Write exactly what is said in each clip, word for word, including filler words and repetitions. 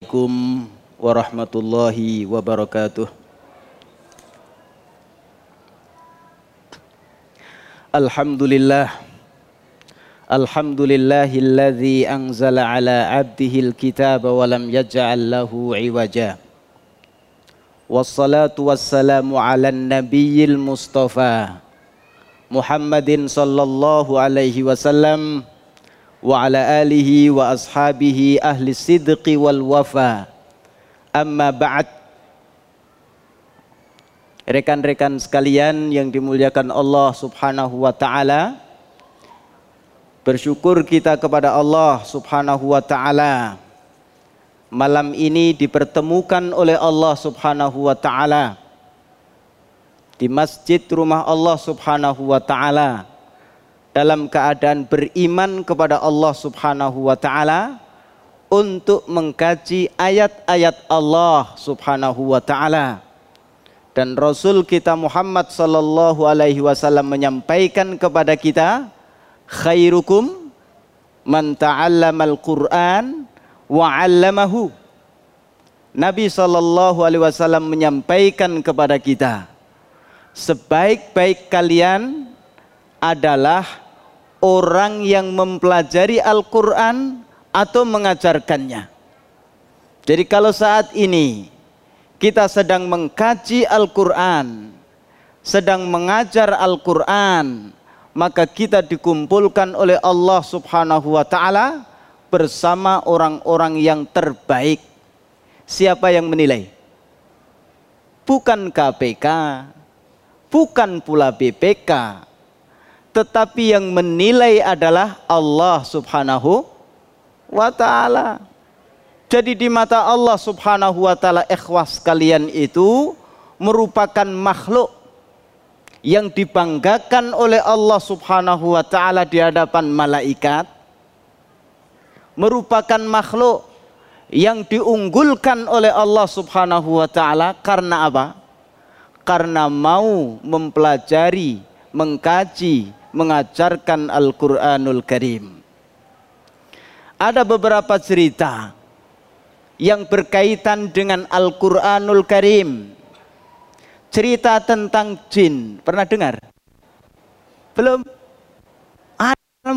Assalamualaikum warahmatullahi wabarakatuh. Alhamdulillah. Alhamdulillahilladzi anzala ala abdihil kitaba wa lam yaj'al lahu iwaja. Wassalatu wassalamu ala nabiyyil mustafa Muhammadin sallallahu alaihi wasallam wa ala alihi wa ashabihi ahli sidqi wal wafa. Amma ba'd. Rekan-rekan sekalian yang dimuliakan Allah subhanahu wa ta'ala, bersyukur kita kepada Allah subhanahu wa ta'ala, malam ini dipertemukan oleh Allah subhanahu wa ta'ala di masjid rumah Allah subhanahu wa ta'ala dalam keadaan beriman kepada Allah subhanahu wa ta'ala untuk mengkaji ayat-ayat Allah subhanahu wa ta'ala. Dan Rasul kita Muhammad sallallahu alaihi wasallam menyampaikan kepada kita, khairukum man ta'allamal Qur'an wa 'allamahu. Nabi sallallahu alaihi wasallam menyampaikan kepada kita, sebaik-baik kalian adalah orang yang mempelajari Al-Quran atau mengajarkannya. Jadi kalau saat ini kita sedang mengkaji Al-Quran, sedang mengajar Al-Quran, maka kita dikumpulkan oleh Allah subhanahu wa ta'ala bersama orang-orang yang terbaik. Siapa yang menilai? Bukan K P K, bukan pula B P K, tetapi yang menilai adalah Allah subhanahu wa ta'ala. Jadi di mata Allah subhanahu wa ta'ala, ikhwas kalian itu merupakan makhluk yang dibanggakan oleh Allah subhanahu wa ta'ala di hadapan malaikat, merupakan makhluk yang diunggulkan oleh Allah subhanahu wa ta'ala karena apa? Karena mau mempelajari, mengkaji, mengajarkan Al-Quranul Karim. Ada beberapa cerita yang berkaitan dengan Al-Quranul Karim. Cerita tentang jin, pernah dengar? Belum? Ada.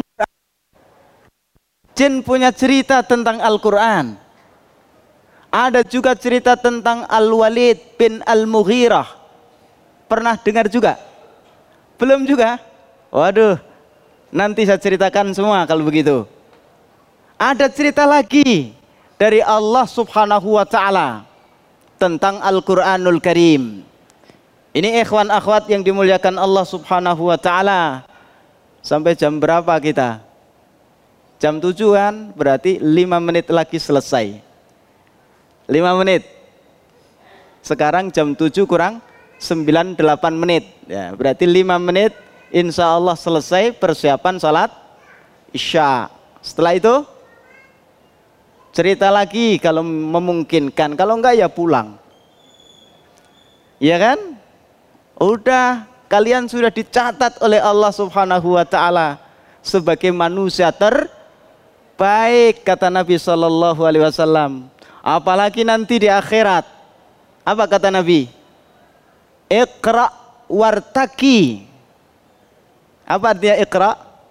Jin punya cerita tentang Al-Quran. Ada juga cerita tentang Al-Walid bin Al-Mughirah. Pernah dengar juga? Belum juga? Waduh, nanti saya ceritakan semua kalau begitu. Ada cerita lagi dari Allah subhanahu wa ta'ala tentang Al-Quranul Karim. Ini ikhwan akhwat yang dimuliakan Allah subhanahu wa ta'ala. Sampai jam berapa kita? Jam tujuh kan? Berarti lima menit lagi selesai. lima menit. Sekarang jam tujuh kurang sembilan puluh delapan menit. Ya, berarti lima menit insya Allah selesai persiapan salat Isya. Setelah itu cerita lagi kalau memungkinkan, kalau enggak ya pulang. Iya kan? Udah, kalian sudah dicatat oleh Allah subhanahu wa ta'ala sebagai manusia terbaik, kata Nabi sallallahu alaihi wasallam. Apalagi nanti di akhirat. Apa kata Nabi? Iqra wartaki. Apa artinya iqra?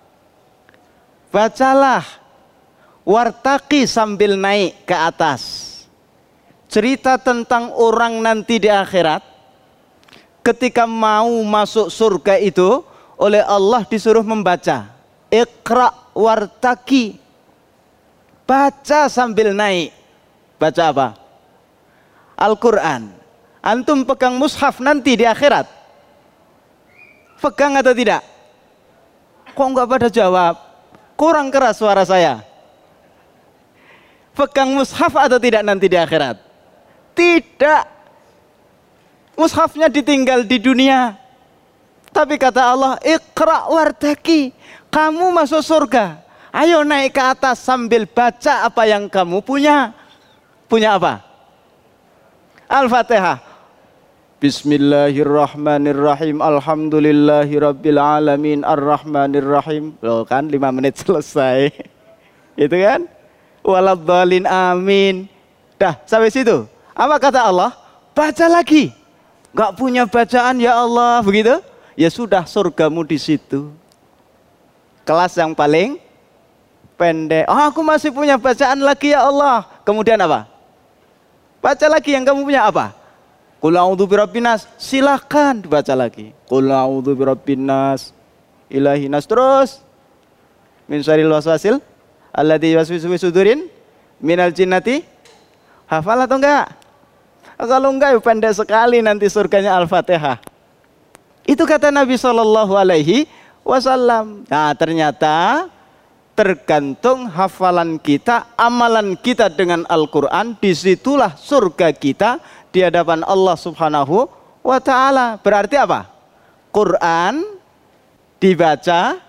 Bacalah, wartaki sambil naik ke atas. Cerita tentang orang nanti di akhirat, ketika mau masuk surga itu oleh Allah disuruh membaca iqra wartaki, baca sambil naik. Baca apa? Al-Quran. Antum pegang mushaf nanti di akhirat, pegang atau tidak? Kok enggak pada jawab? Kurang keras suara saya. Pegang mushaf atau tidak nanti di akhirat? Tidak. Mushafnya ditinggal di dunia. Tapi kata Allah, iqra wartaki, kamu masuk surga, ayo naik ke atas sambil baca apa yang kamu punya. Punya apa? Al-Fatihah. Bismillahirrahmanirrahim. Alhamdulillahirabbil alamin arrahmanirrahim. Loh kan lima menit selesai. Itu kan? Waladhdallin amin. Dah, sampai situ. Apa kata Allah? Baca lagi. Gak punya bacaan ya Allah, begitu? Ya sudah, surgamu di situ. Kelas yang paling pendek. Oh, aku masih punya bacaan lagi ya Allah. Kemudian apa? Baca lagi yang kamu punya apa? Qul a'udzu birabbin nas. Silakan dibaca lagi. Qul a'udzu birabbin nas. Ilahi nas, terus. Min syarril waswasil alladzi yuwaswisu fi sudurin minal jinnati. Hafal atau enggak? Kalau enggak, ya pendek sekali nanti surganya Al-Fatihah. Itu kata Nabi Shallallahu Alaihi Wasallam. Nah, ternyata tergantung hafalan kita, amalan kita dengan Al-Quran, disitulah surga kita di hadapan Allah Subhanahu wa Ta'ala. Berarti apa? Quran dibaca,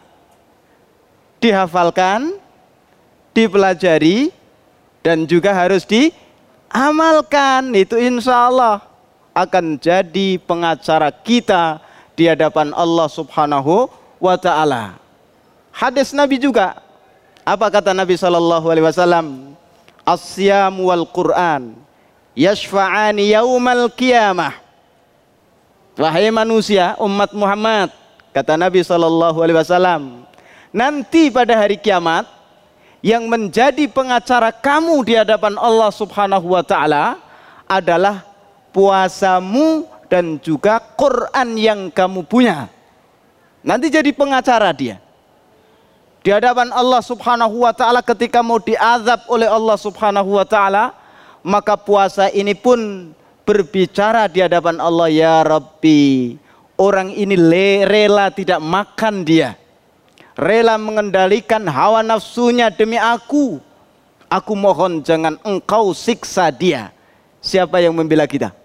dihafalkan, dipelajari, dan juga harus diamalkan. Itu insya Allah akan jadi pengacara kita di hadapan Allah Subhanahu wa Ta'ala. Hadis Nabi juga, apa kata Nabi Sallallahu Alaihi Wasallam? As-siyam wal Quran yashfa'ani yaumal qiyamah. Wahai manusia, umat Muhammad, kata Nabi Sallallahu Alaihi Wasallam, nanti pada hari kiamat yang menjadi pengacara kamu di hadapan Allah Subhanahu wa Ta'ala adalah puasamu dan juga Quran yang kamu punya. Nanti jadi pengacara dia di hadapan Allah Subhanahu wa Ta'ala ketika mau diazab oleh Allah Subhanahu wa Ta'ala. Maka puasa ini pun berbicara di hadapan Allah, ya Rabbi, orang ini rela tidak makan dia, rela mengendalikan hawa nafsunya demi aku. Aku mohon jangan engkau siksa dia. Siapa yang membela kita?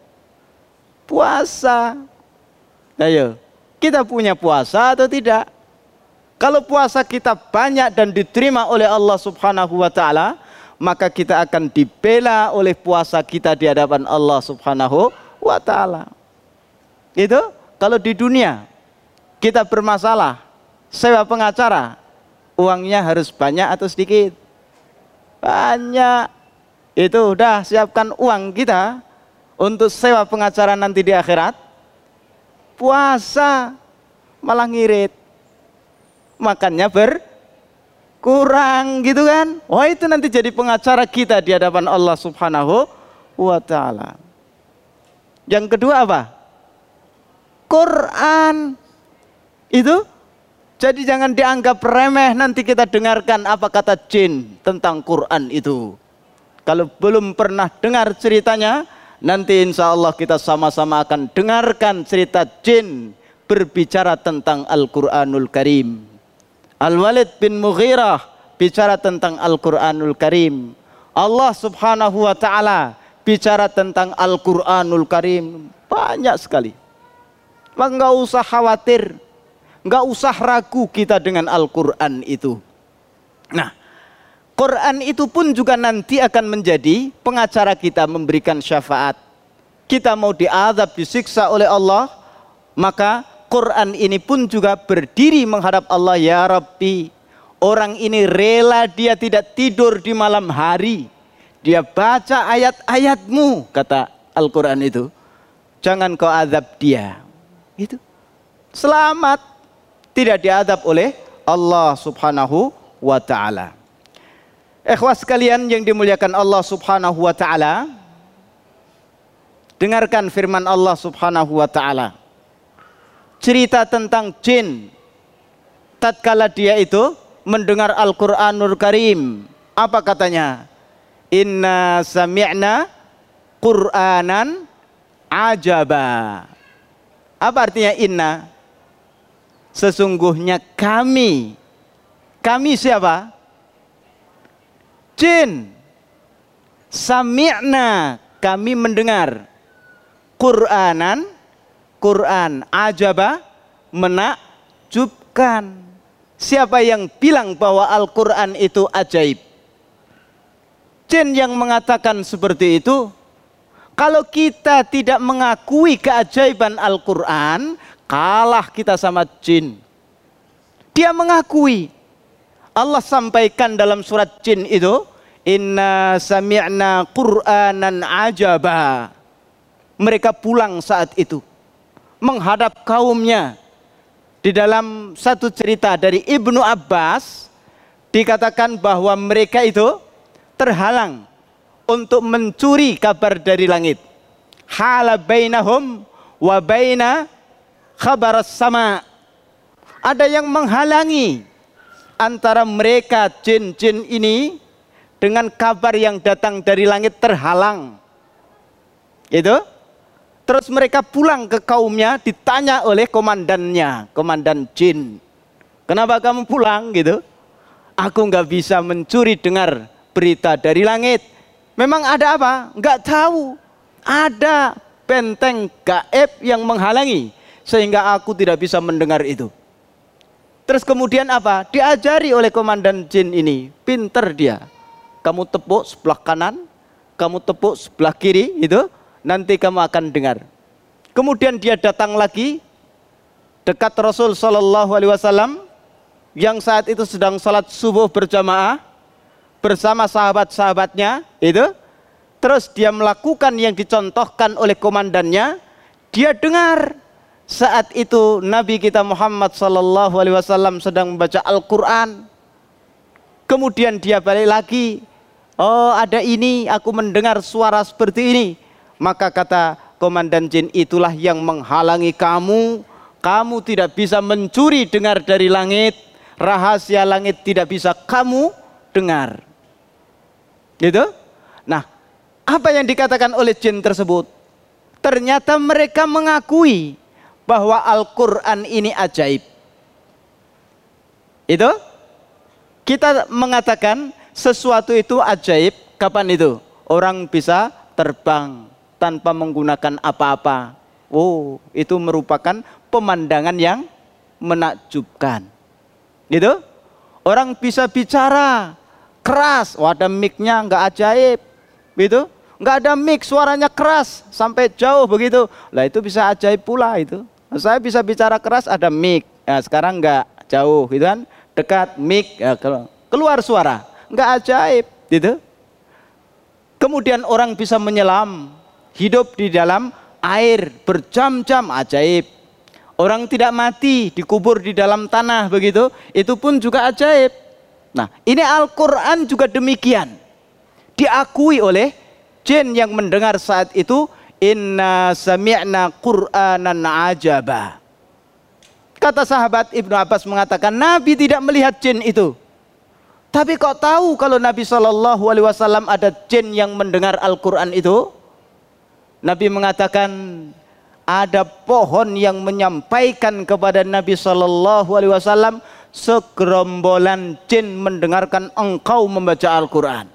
Puasa. Ayo, kita punya puasa atau tidak? Kalau puasa kita banyak dan diterima oleh Allah Subhanahu wa Ta'ala, maka kita akan dibela oleh puasa kita di hadapan Allah Subhanahu wa Ta'ala. Itu kalau di dunia kita bermasalah, sewa pengacara, uangnya harus banyak atau sedikit? Banyak. Itu udah siapkan uang kita untuk sewa pengacara nanti di akhirat. Puasa malah ngirit, makannya berkurang gitu kan. Wah, itu nanti jadi pengacara kita di hadapan Allah Subhanahu wa Ta'ala. Yang kedua apa? Quran. Itu jadi jangan dianggap remeh. Nanti kita dengarkan apa kata jin tentang Quran itu. Kalau belum pernah dengar ceritanya, nanti insya Allah kita sama-sama akan dengarkan cerita jin berbicara tentang Al-Quranul Karim. Al-Walid bin Mughirah bicara tentang Al-Quranul Karim. Allah Subhanahu wa Ta'ala bicara tentang Al-Quranul Karim. Banyak sekali. Maka nggak usah khawatir, nggak usah ragu kita dengan Al-Quran itu. Nah, Quran itu pun juga nanti akan menjadi pengacara kita, memberikan syafaat. Kita mau diazab, disiksa oleh Allah, maka Quran ini pun juga berdiri menghadap Allah, ya Rabbi, orang ini rela dia tidak tidur di malam hari, dia baca ayat-ayatmu, kata Al-Quran itu, jangan kau azab dia. Itu selamat, tidak diazab oleh Allah Subhanahu wa Ta'ala. Ikhwas sekalian yang dimuliakan Allah Subhanahu wa Ta'ala, dengarkan firman Allah Subhanahu wa Ta'ala. Cerita tentang jin tatkala dia itu mendengar Al-Quranul Karim. Apa katanya? Inna sami'na Qur'anan ajaba. Apa artinya inna? Sesungguhnya kami. Kami siapa? Jin. Sami'na, kami mendengar. Qur'anan, Quran, ajaba, menakjubkan. Siapa yang bilang bahwa Al-Quran itu ajaib? Jin yang mengatakan seperti itu. Kalau kita tidak mengakui keajaiban Al-Quran, kalah kita sama jin. Dia mengakui. Allah sampaikan dalam surat jin itu, Inna sami'na Qur'anan ajaba. Mereka pulang saat itu menghadap kaumnya. Di dalam satu cerita dari Ibnu Abbas dikatakan bahwa mereka itu terhalang untuk mencuri kabar dari langit. Hala bainahum wa baina khabaras sama. Ada yang menghalangi antara mereka jin-jin ini dengan kabar yang datang dari langit, terhalang. Itu. Terus mereka pulang ke kaumnya, ditanya oleh komandannya, komandan jin. Kenapa kamu pulang gitu? Aku nggak bisa mencuri dengar berita dari langit. Memang ada apa? Nggak tahu. Ada benteng gaib yang menghalangi sehingga aku tidak bisa mendengar itu. Terus kemudian apa? Diajari oleh komandan jin ini, pinter dia. Kamu tepuk sebelah kanan, kamu tepuk sebelah kiri, itu nanti kamu akan dengar. Kemudian dia datang lagi dekat Rasul Shallallahu Alaihi Wasallam yang saat itu sedang salat subuh berjamaah bersama sahabat-sahabatnya, itu. Terus dia melakukan yang dicontohkan oleh komandannya. Dia dengar saat itu Nabi kita Muhammad Sallallahu Alaihi Wasallam sedang membaca Al-Quran. Kemudian dia balik lagi. Oh, ada ini, aku mendengar suara seperti ini. Maka kata komandan jin, itulah yang menghalangi kamu. Kamu tidak bisa mencuri dengar dari langit. Rahasia langit tidak bisa kamu dengar. Gitu? Nah, apa yang dikatakan oleh jin tersebut? Ternyata mereka mengakui bahwa Al-Quran ini ajaib. Itu? Kita mengatakan sesuatu itu ajaib, kapan itu? Orang bisa terbang tanpa menggunakan apa-apa. Oh, itu merupakan pemandangan yang menakjubkan. Gitu? Orang bisa bicara keras, oh ada mic-nya, nggak ajaib. Gitu? Nggak ada mic, suaranya keras sampai jauh begitu. Lah itu bisa ajaib pula itu. Saya bisa bicara keras, ada mic. Nah, sekarang nggak jauh, gitu kan? Dekat mic, ya, keluar suara, nggak ajaib, gitu. Kemudian orang bisa menyelam, hidup di dalam air berjam-jam, ajaib. Orang tidak mati, dikubur di dalam tanah begitu, itu pun juga ajaib. Nah, ini Al-Quran juga demikian. Diakui oleh jin yang mendengar saat itu, inna sami'na Qur'anan ajaba. Kata sahabat Ibnu Abbas mengatakan, Nabi tidak melihat jin itu. Tapi kok tahu kalau Nabi Shallallahu Alaihi Wasallam ada jin yang mendengar Al-Quran itu? Nabi mengatakan, ada pohon yang menyampaikan kepada Nabi Shallallahu Alaihi Wasallam, segerombolan jin mendengarkan engkau membaca Al-Quran.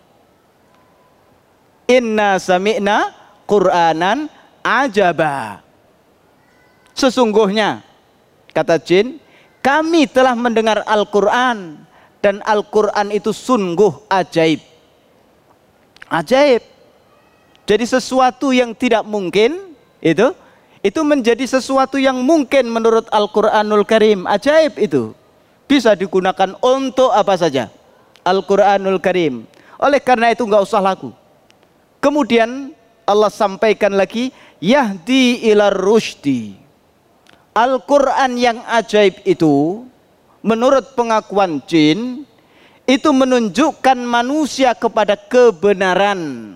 Inna sami'na Qur'anan ajaba. Sesungguhnya, kata jin, kami telah mendengar Al-Quran dan Al-Quran itu sungguh ajaib. Ajaib. Jadi sesuatu yang tidak mungkin itu itu menjadi sesuatu yang mungkin menurut Al-Quranul Karim. Ajaib itu bisa digunakan untuk apa saja. Al-Quranul Karim. Oleh karena itu nggak usah lagu. Kemudian Allah sampaikan lagi, yahdi ila rusydi. Al-Quran yang ajaib itu menurut pengakuan jin itu menunjukkan manusia kepada kebenaran.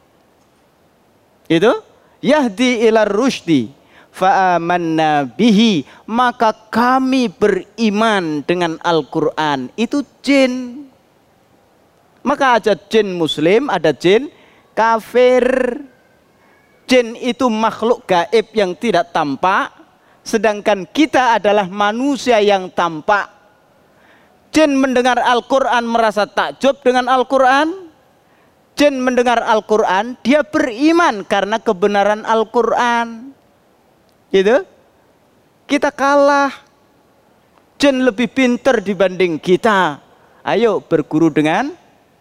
Itu yahdi ila rusydi fa'amanna bihi, maka kami beriman dengan Al-Quran. Itu jin. Maka ada jin muslim, ada jin kafir. Jin itu makhluk gaib yang tidak tampak, sedangkan kita adalah manusia yang tampak. Jin mendengar Al-Quran merasa takjub dengan Al-Quran. Jin mendengar Al-Quran, dia beriman karena kebenaran Al-Quran. Gitu? Kita kalah. Jin lebih pintar dibanding kita. Ayo berguru dengan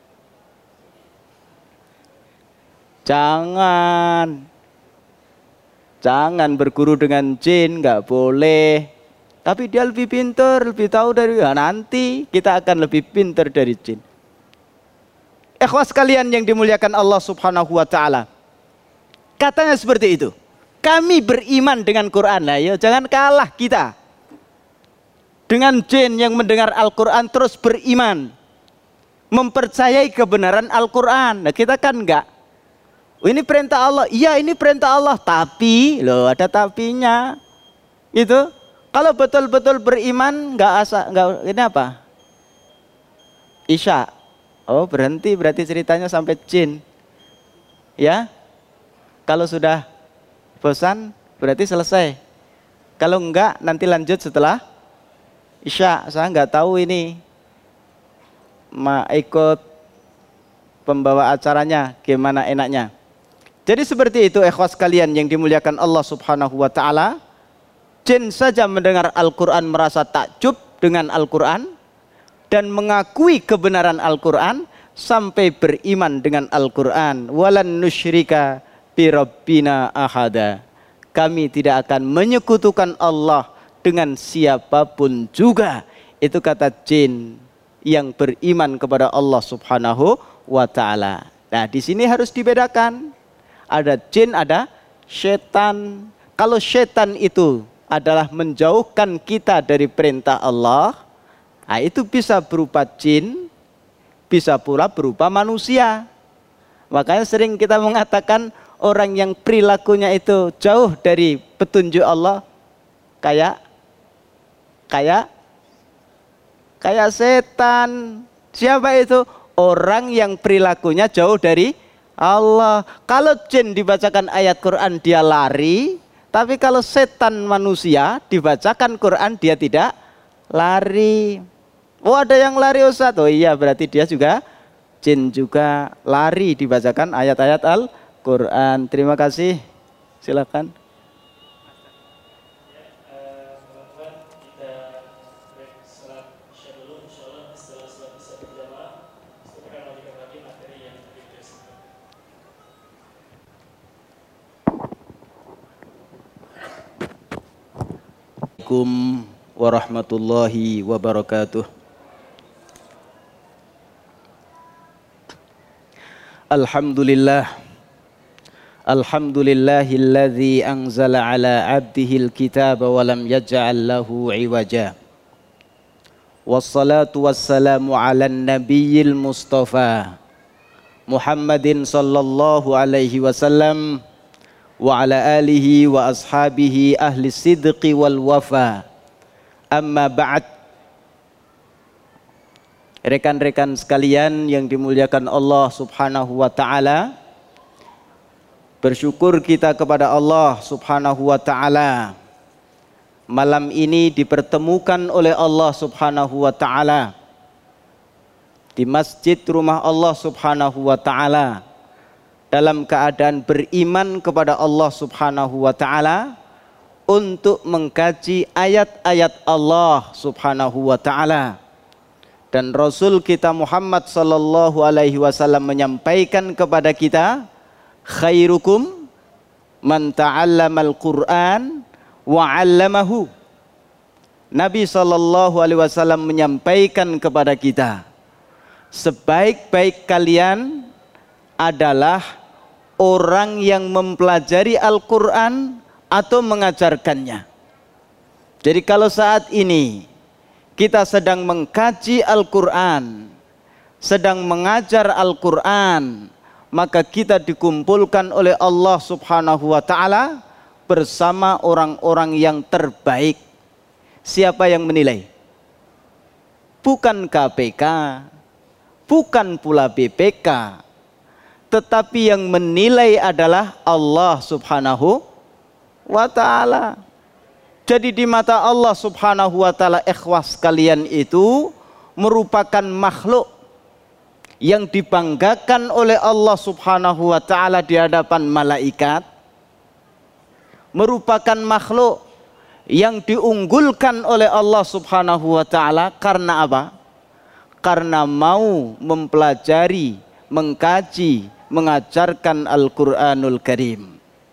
Jangan, jangan berguru dengan jin, nggak boleh. Tapi dia lebih pintar, lebih tahu dari ya, nanti kita akan lebih pintar dari jin. Ikhwas kalian yang dimuliakan Allah Subhanahu wa taala. Katanya seperti itu. Kami beriman dengan Quran. Nah, ya jangan kalah kita dengan jin yang mendengar Al-Quran terus beriman, mempercayai kebenaran Al-Quran. Nah, kita kan enggak. Ini perintah Allah. Iya, ini perintah Allah. Tapi, loh ada tapinya. Itu. Kalau betul-betul beriman, enggak asa, enggak ini apa? Isya. Oh, berhenti berarti ceritanya sampai jin. Ya. Kalau sudah bosan berarti selesai. Kalau enggak nanti lanjut setelah Isya. Saya enggak tahu ini ma ikut pembawa acaranya gimana enaknya. Jadi seperti itu ikhwas kalian yang dimuliakan Allah Subhanahu wa taala. Jin saja mendengar Al-Qur'an merasa takjub dengan Al-Qur'an dan mengakui kebenaran Al-Qur'an sampai beriman dengan Al-Qur'an. Walan nusyrika bi rabbina ahada. Kami tidak akan menyekutukan Allah dengan siapapun juga. Itu kata jin yang beriman kepada Allah Subhanahu wa taala. Nah, di sini harus dibedakan. Ada jin, ada setan. Kalau setan itu adalah menjauhkan kita dari perintah Allah, nah itu bisa berupa jin, bisa pula berupa manusia. Makanya sering kita mengatakan orang yang perilakunya itu jauh dari petunjuk Allah kayak kayak kayak setan. Siapa itu? Orang yang perilakunya jauh dari Allah. Kalau jin dibacakan ayat Quran dia lari, tapi kalau setan manusia dibacakan Quran dia tidak lari. Oh, ada yang lari Ustaz. Oh iya, berarti dia juga jin juga lari dibacakan ayat-ayat Al-Quran. Terima kasih. Silakan. Assalamualaikum warahmatullahi wabarakatuh. Alhamdulillah. Alhamdulillahilladzi anzala ala abdihil kitaba wa lam yaj'al lahu iwaja. Wassalatu wassalamu ala nabiyyil mustafa Muhammadin sallallahu alaihi wasallam wa ala alihi wa ashabihi ahli sidqi wal wafa. Amma ba'd. Rekan-rekan sekalian yang dimuliakan Allah Subhanahu wa taala, bersyukur kita kepada Allah Subhanahu wa taala malam ini dipertemukan oleh Allah Subhanahu wa taala di masjid rumah Allah Subhanahu wa taala dalam keadaan beriman kepada Allah Subhanahu wa taala untuk mengkaji ayat-ayat Allah Subhanahu wa taala. Dan Rasul kita Muhammad sallallahu alaihi wasallam menyampaikan kepada kita, khairukum man ta'allamal Qur'an wa 'allamahu. Nabi sallallahu alaihi wasallam menyampaikan kepada kita, sebaik-baik kalian adalah orang yang mempelajari Al-Quran atau mengajarkannya. Jadi kalau saat ini kita sedang mengkaji Al-Quran, sedang mengajar Al-Quran, maka kita dikumpulkan oleh Allah Subhanahu wa taala bersama orang-orang yang terbaik. Siapa yang menilai? Bukan K P K, bukan pula B P K, tetapi yang menilai adalah Allah Subhanahu wa taala. Jadi di mata Allah Subhanahu wa taala, ikhwas kalian itu merupakan makhluk yang dibanggakan oleh Allah Subhanahu wa taala di hadapan malaikat, merupakan makhluk yang diunggulkan oleh Allah Subhanahu wa taala karena apa? Karena mau mempelajari, mengkaji, mengajarkan Al-Quranul Karim.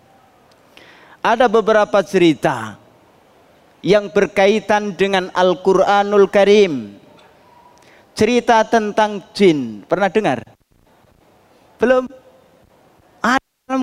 Ada beberapa cerita yang berkaitan dengan Al-Quranul Karim. Cerita tentang jin, pernah dengar? Belum. Ada.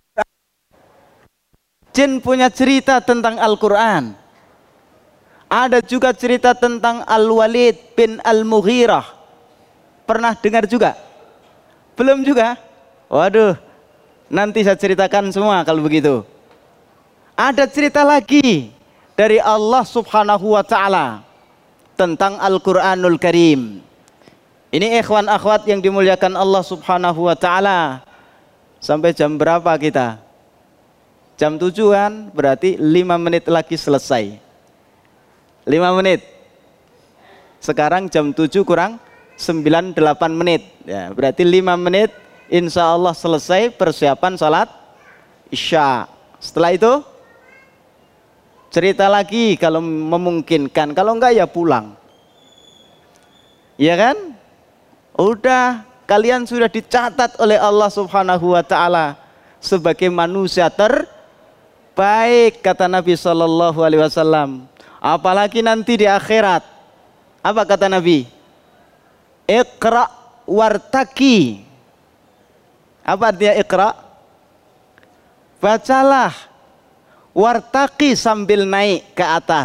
Jin punya cerita tentang Al-Quran. Ada juga cerita tentang Al-Walid bin Al-Mughirah. Pernah dengar juga? Belum juga? Waduh, nanti saya ceritakan semua kalau begitu. Ada cerita lagi dari Allah Subhanahu wa Ta'ala tentang Al-Quranul Karim. Ini ikhwan akhwat yang dimuliakan Allah Subhanahu wa Ta'ala. Sampai jam berapa kita? Jam tujuh kan? Berarti lima menit lagi selesai. lima menit. Sekarang jam tujuh kurang sembilan puluh delapan menit. Ya, berarti lima menit insya Allah selesai persiapan salat Isya. Setelah itu cerita lagi kalau memungkinkan. Kalau enggak ya pulang. Iya kan? Udah, kalian sudah dicatat oleh Allah Subhanahu wa Ta'ala sebagai manusia terbaik, kata Nabi Shallallahu Alaihi Wasallam. Apalagi nanti di akhirat, apa kata Nabi? Iqra wartaki. Apa artinya iqra? Bacalah, wartaki sambil naik ke atas.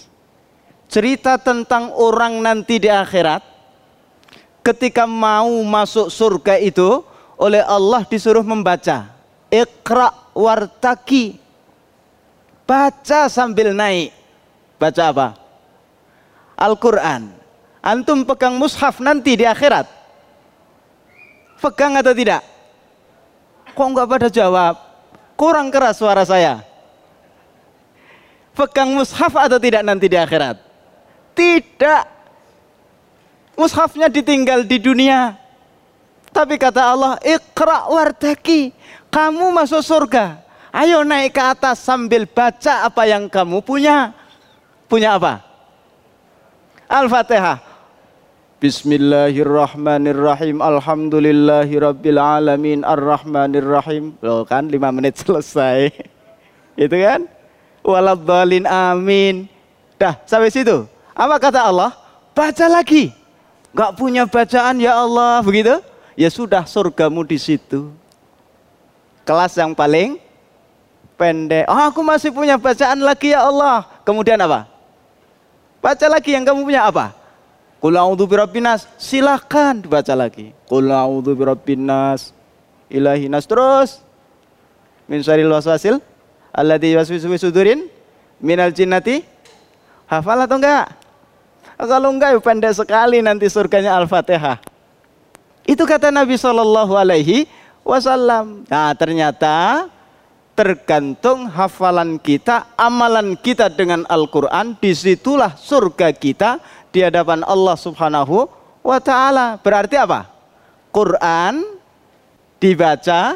Cerita tentang orang nanti di akhirat, ketika mau masuk surga itu oleh Allah disuruh membaca. Iqra wartaki. Baca sambil naik. Baca apa? Al-Quran. Antum pegang mushaf nanti di akhirat. Pegang atau tidak? Kok enggak pada jawab? Kurang keras suara saya. Pegang mushaf atau tidak nanti di akhirat? Tidak. Mushafnya ditinggal di dunia. Tapi kata Allah, Iqra wartaki. Kamu masuk surga. Ayo naik ke atas sambil baca apa yang kamu punya. Punya apa? Al-Fatihah. Bismillahirrahmanirrahim. Alhamdulillahirabbil alamin arrahmanirrahim. Loh kan lima menit selesai. Itu kan? Waladhdallin amin. Dah sampai situ. Apa kata Allah? Baca lagi. Gak punya bacaan ya Allah, begitu? Ya sudah, surgamu di situ. Kelas yang paling pendek. Oh, aku masih punya bacaan lagi ya Allah. Kemudian apa? Baca lagi yang kamu punya apa? Qul a'udzu birabbin nas. Silakan dibaca lagi. Qul a'udzu birabbin nas, ilahin nas, terus min syarril waswasil alladzi yuwaswisu fi sudurin minal jinnati. Hafal atau enggak? Kalau enggak, pendek sekali nanti surganya Al-Fatihah. Itu kata Nabi Shallallahu Alaihi Wasallam. Nah, ternyata tergantung hafalan kita, amalan kita dengan Al-Quran, disitulah surga kita di hadapan Allah Subhanahu wa Ta'ala. Berarti apa? Quran dibaca,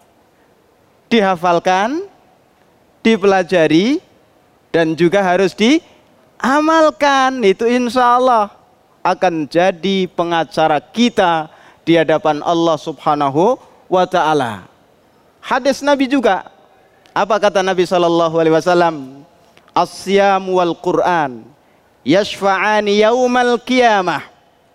dihafalkan, dipelajari, dan juga harus diamalkan. Itu insya Allah akan jadi pengacara kita di hadapan Allah Subhanahu wa Ta'ala. Hadis Nabi juga. Apa kata Nabi Sallallahu Alaihi Wasallam? As-siyam wal Quran yashfa'ani yaumal qiyamah.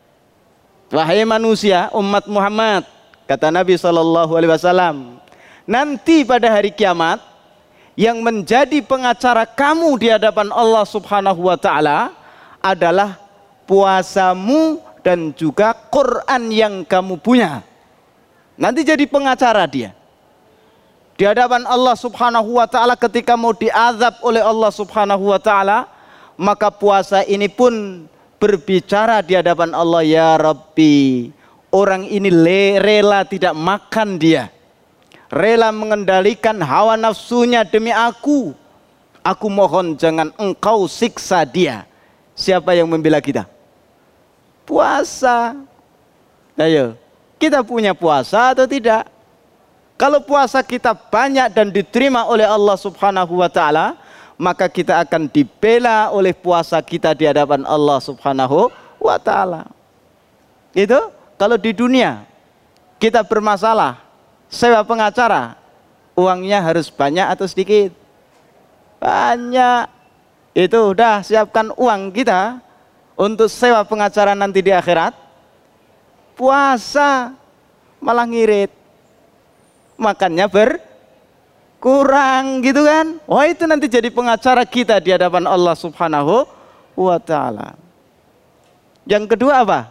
Wahai manusia, umat Muhammad, kata Nabi Sallallahu Alaihi Wasallam, nanti pada hari kiamat yang menjadi pengacara kamu di hadapan Allah Subhanahu wa Ta'ala adalah puasamu dan juga Quran yang kamu punya. Nanti jadi pengacara dia di hadapan Allah Subhanahu wa Ta'ala ketika mau diazab oleh Allah Subhanahu wa Ta'ala. Maka puasa ini pun berbicara di hadapan Allah, ya Rabbi, orang ini rela tidak makan dia, rela mengendalikan hawa nafsunya demi aku. Aku mohon jangan engkau siksa dia. Siapa yang membela kita? Puasa. Ayo, kita punya puasa atau tidak? Kalau puasa kita banyak dan diterima oleh Allah Subhanahu wa Ta'ala, maka kita akan dibela oleh puasa kita di hadapan Allah Subhanahu wa Ta'ala. Itu kalau di dunia kita bermasalah, sewa pengacara, uangnya harus banyak atau sedikit? Banyak. Itu udah siapkan uang kita untuk sewa pengacara nanti di akhirat. Puasa malah ngirit. makannya berkurang gitu kan. Wah, itu nanti jadi pengacara kita di hadapan Allah Subhanahu wa ta'ala. Yang kedua apa?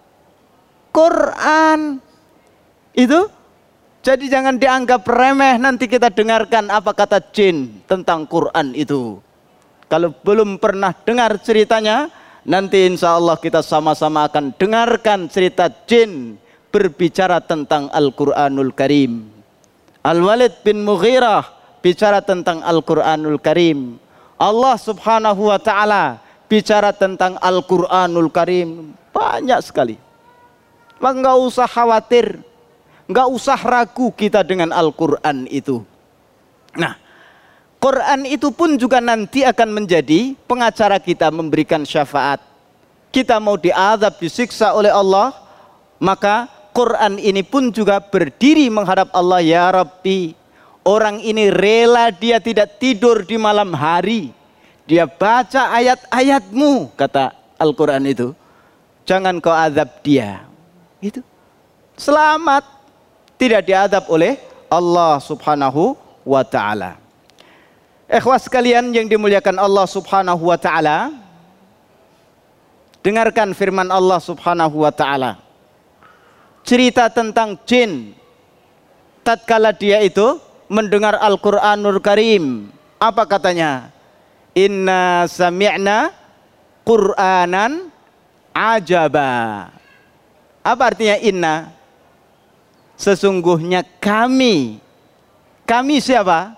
Quran itu jadi jangan dianggap remeh. Nanti kita dengarkan apa kata jin tentang Quran itu. Kalau belum pernah dengar ceritanya, nanti insya Allah kita sama-sama akan dengarkan cerita jin berbicara tentang Al-Quranul Karim. Al-Walid bin Mughirah bicara tentang Al-Quranul Karim. Allah Subhanahu wa ta'ala bicara tentang Al-Quranul Karim. Banyak sekali. Maka nggak usah khawatir, nggak usah ragu kita dengan Al-Quran itu. Nah, Quran itu pun juga nanti akan menjadi pengacara kita, memberikan syafaat. Kita mau diazab, disiksa oleh Allah, maka Quran ini pun juga berdiri menghadap Allah. Ya Rabbi, orang ini rela dia tidak tidur di malam hari, dia baca ayat-ayatmu, kata Al-Quran itu. Jangan kau azab dia. Itu selamat, tidak diadab oleh Allah Subhanahu wa ta'ala. Ikhwas sekalian yang dimuliakan Allah Subhanahu wa ta'ala, dengarkan firman Allah Subhanahu wa ta'ala. Cerita tentang jin tatkala dia itu mendengar Al-Quranul Karim. Apa katanya? Inna sami'na Qur'anan ajaba. Apa artinya inna? Sesungguhnya kami. Kami siapa?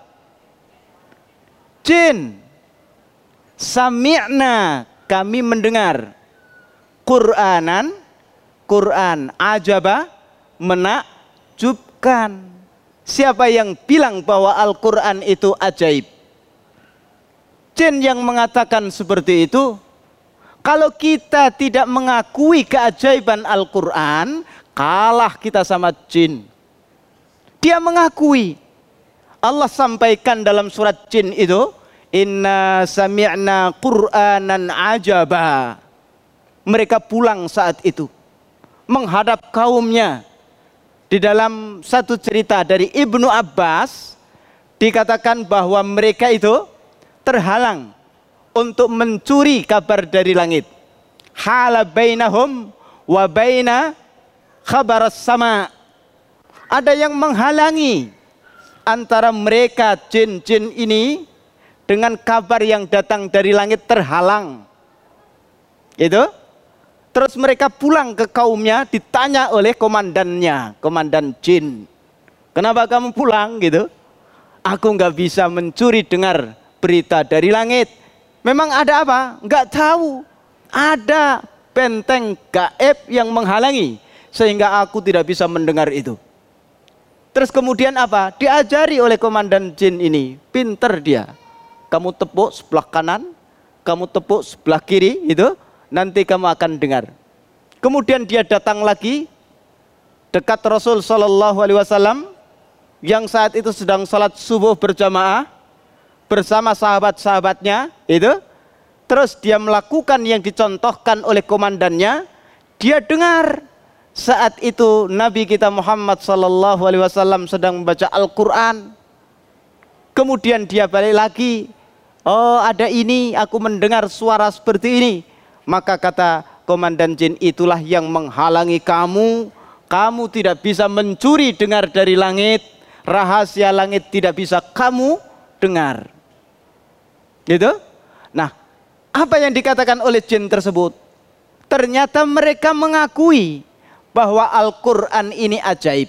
Jin. Sami'na, kami mendengar. Qur'anan, Quran. Ajaba, menakjubkan. Siapa yang bilang bahwa Al-Quran itu ajaib? Jin yang mengatakan seperti itu. Kalau kita tidak mengakui keajaiban Al-Quran, kalah kita sama jin. Dia mengakui. Allah sampaikan dalam surat jin itu, Inna sami'na Qur'anan ajaba. Mereka pulang saat itu, menghadap kaumnya. Di dalam satu cerita dari Ibnu Abbas, dikatakan bahwa mereka itu terhalang untuk mencuri kabar dari langit. Hala bainahum wa baina khabaras sama. Ada yang menghalangi antara mereka jin-jin ini dengan kabar yang datang dari langit, terhalang. Itu. Terus mereka pulang ke kaumnya, ditanya oleh komandannya, komandan jin. Kenapa kamu pulang gitu? Aku nggak bisa mencuri dengar berita dari langit. Memang ada apa? Enggak tahu. Ada benteng gaib yang menghalangi sehingga aku tidak bisa mendengar itu. Terus kemudian apa? Diajari oleh komandan jin ini. Pinter dia. Kamu tepuk sebelah kanan, kamu tepuk sebelah kiri, itu nanti kamu akan dengar. Kemudian dia datang lagi dekat Rasul Shallallahu Alaihi Wasallam yang saat itu sedang salat subuh berjamaah bersama sahabat-sahabatnya itu. Terus dia melakukan yang dicontohkan oleh komandannya. Dia dengar saat itu Nabi kita Muhammad Sallallahu Alaihi Wasallam sedang membaca Al-Quran. Kemudian dia balik lagi, oh ada ini, aku mendengar suara seperti ini. Maka kata komandan jin, itulah yang menghalangi kamu. Kamu tidak bisa mencuri dengar dari langit. Rahasia langit tidak bisa kamu dengar. Gitu? Nah, apa yang dikatakan oleh jin tersebut? Ternyata mereka mengakui bahwa Al-Quran ini ajaib.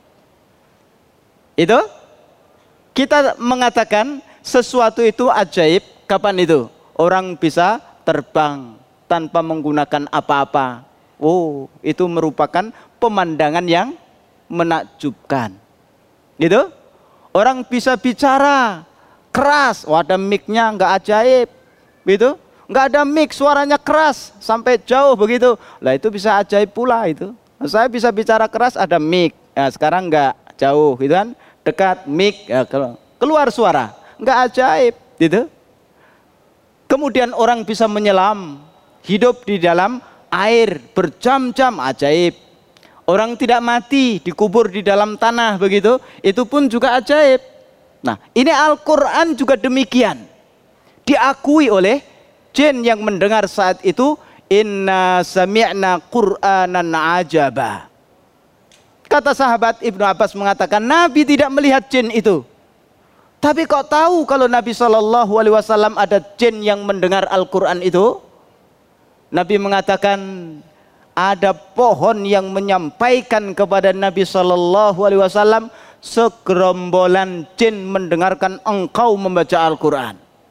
Itu? Kita mengatakan sesuatu itu ajaib. Kapan itu? Orang bisa terbang tanpa menggunakan apa-apa. Oh, itu merupakan pemandangan yang menakjubkan. Gitu? Orang bisa bicara keras, oh ada mic-nya, nggak ajaib, gitu? Nggak ada mic, suaranya keras sampai jauh begitu. Lah itu bisa ajaib pula itu. Saya bisa bicara keras, ada mic. Ya, sekarang nggak jauh, gitu kan? Dekat mic, ya, keluar suara, nggak ajaib, gitu. Kemudian orang bisa menyelam, hidup di dalam air berjam-jam, ajaib. Orang tidak mati dikubur di dalam tanah begitu, itu pun juga ajaib. Nah, ini Al-Quran juga demikian. Diakui oleh jin yang mendengar saat itu, inna sami'na Qur'anan ajaba. Kata sahabat Ibnu Abbas mengatakan, Nabi tidak melihat jin itu. Tapi kok tahu kalau Nabi shallallahu alaihi wasallam ada jin yang mendengar Al-Quran itu? Nabi mengatakan, ada pohon yang menyampaikan kepada Nabi shallallahu alaihi wasallam, segerombolan jin mendengarkan engkau membaca Al-Quran.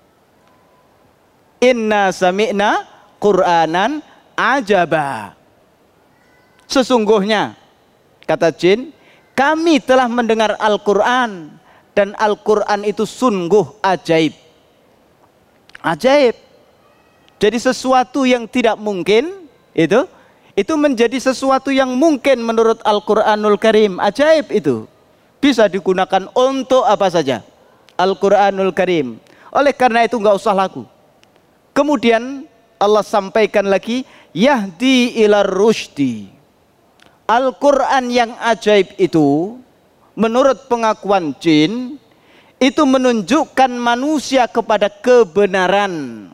Inna sami'na Qur'anan ajaba. Sesungguhnya, kata jin, kami telah mendengar Al-Quran, dan Al-Quran itu sungguh ajaib. Ajaib. Jadi sesuatu yang tidak mungkin, itu itu menjadi sesuatu yang mungkin menurut Al-Quranul Karim. Ajaib itu bisa digunakan untuk apa saja. Al-Quranul Karim. Oleh karena itu nggak usah lagu. Kemudian Allah sampaikan lagi, yahdi ila rusydi. Al-Quran yang ajaib itu, menurut pengakuan jin, itu menunjukkan manusia kepada kebenaran.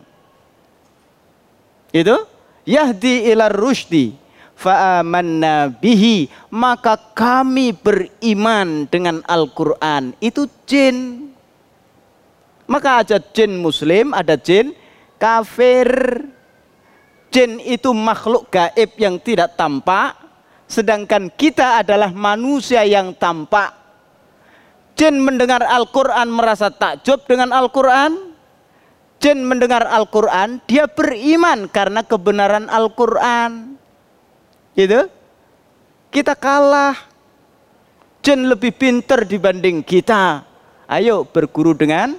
Itu yahdi ila rusydi fa'amanna bihi, maka kami beriman dengan Al-Quran. Itu jin. Maka ada jin muslim, ada jin kafir. Jin itu makhluk gaib yang tidak tampak, sedangkan kita adalah manusia yang tampak. Jin mendengar Al-Quran merasa takjub dengan Al-Quran. Jin mendengar Al-Quran, dia beriman karena kebenaran Al-Quran. Gitu. Kita kalah. Jin lebih pintar dibanding kita. Ayo berguru dengan.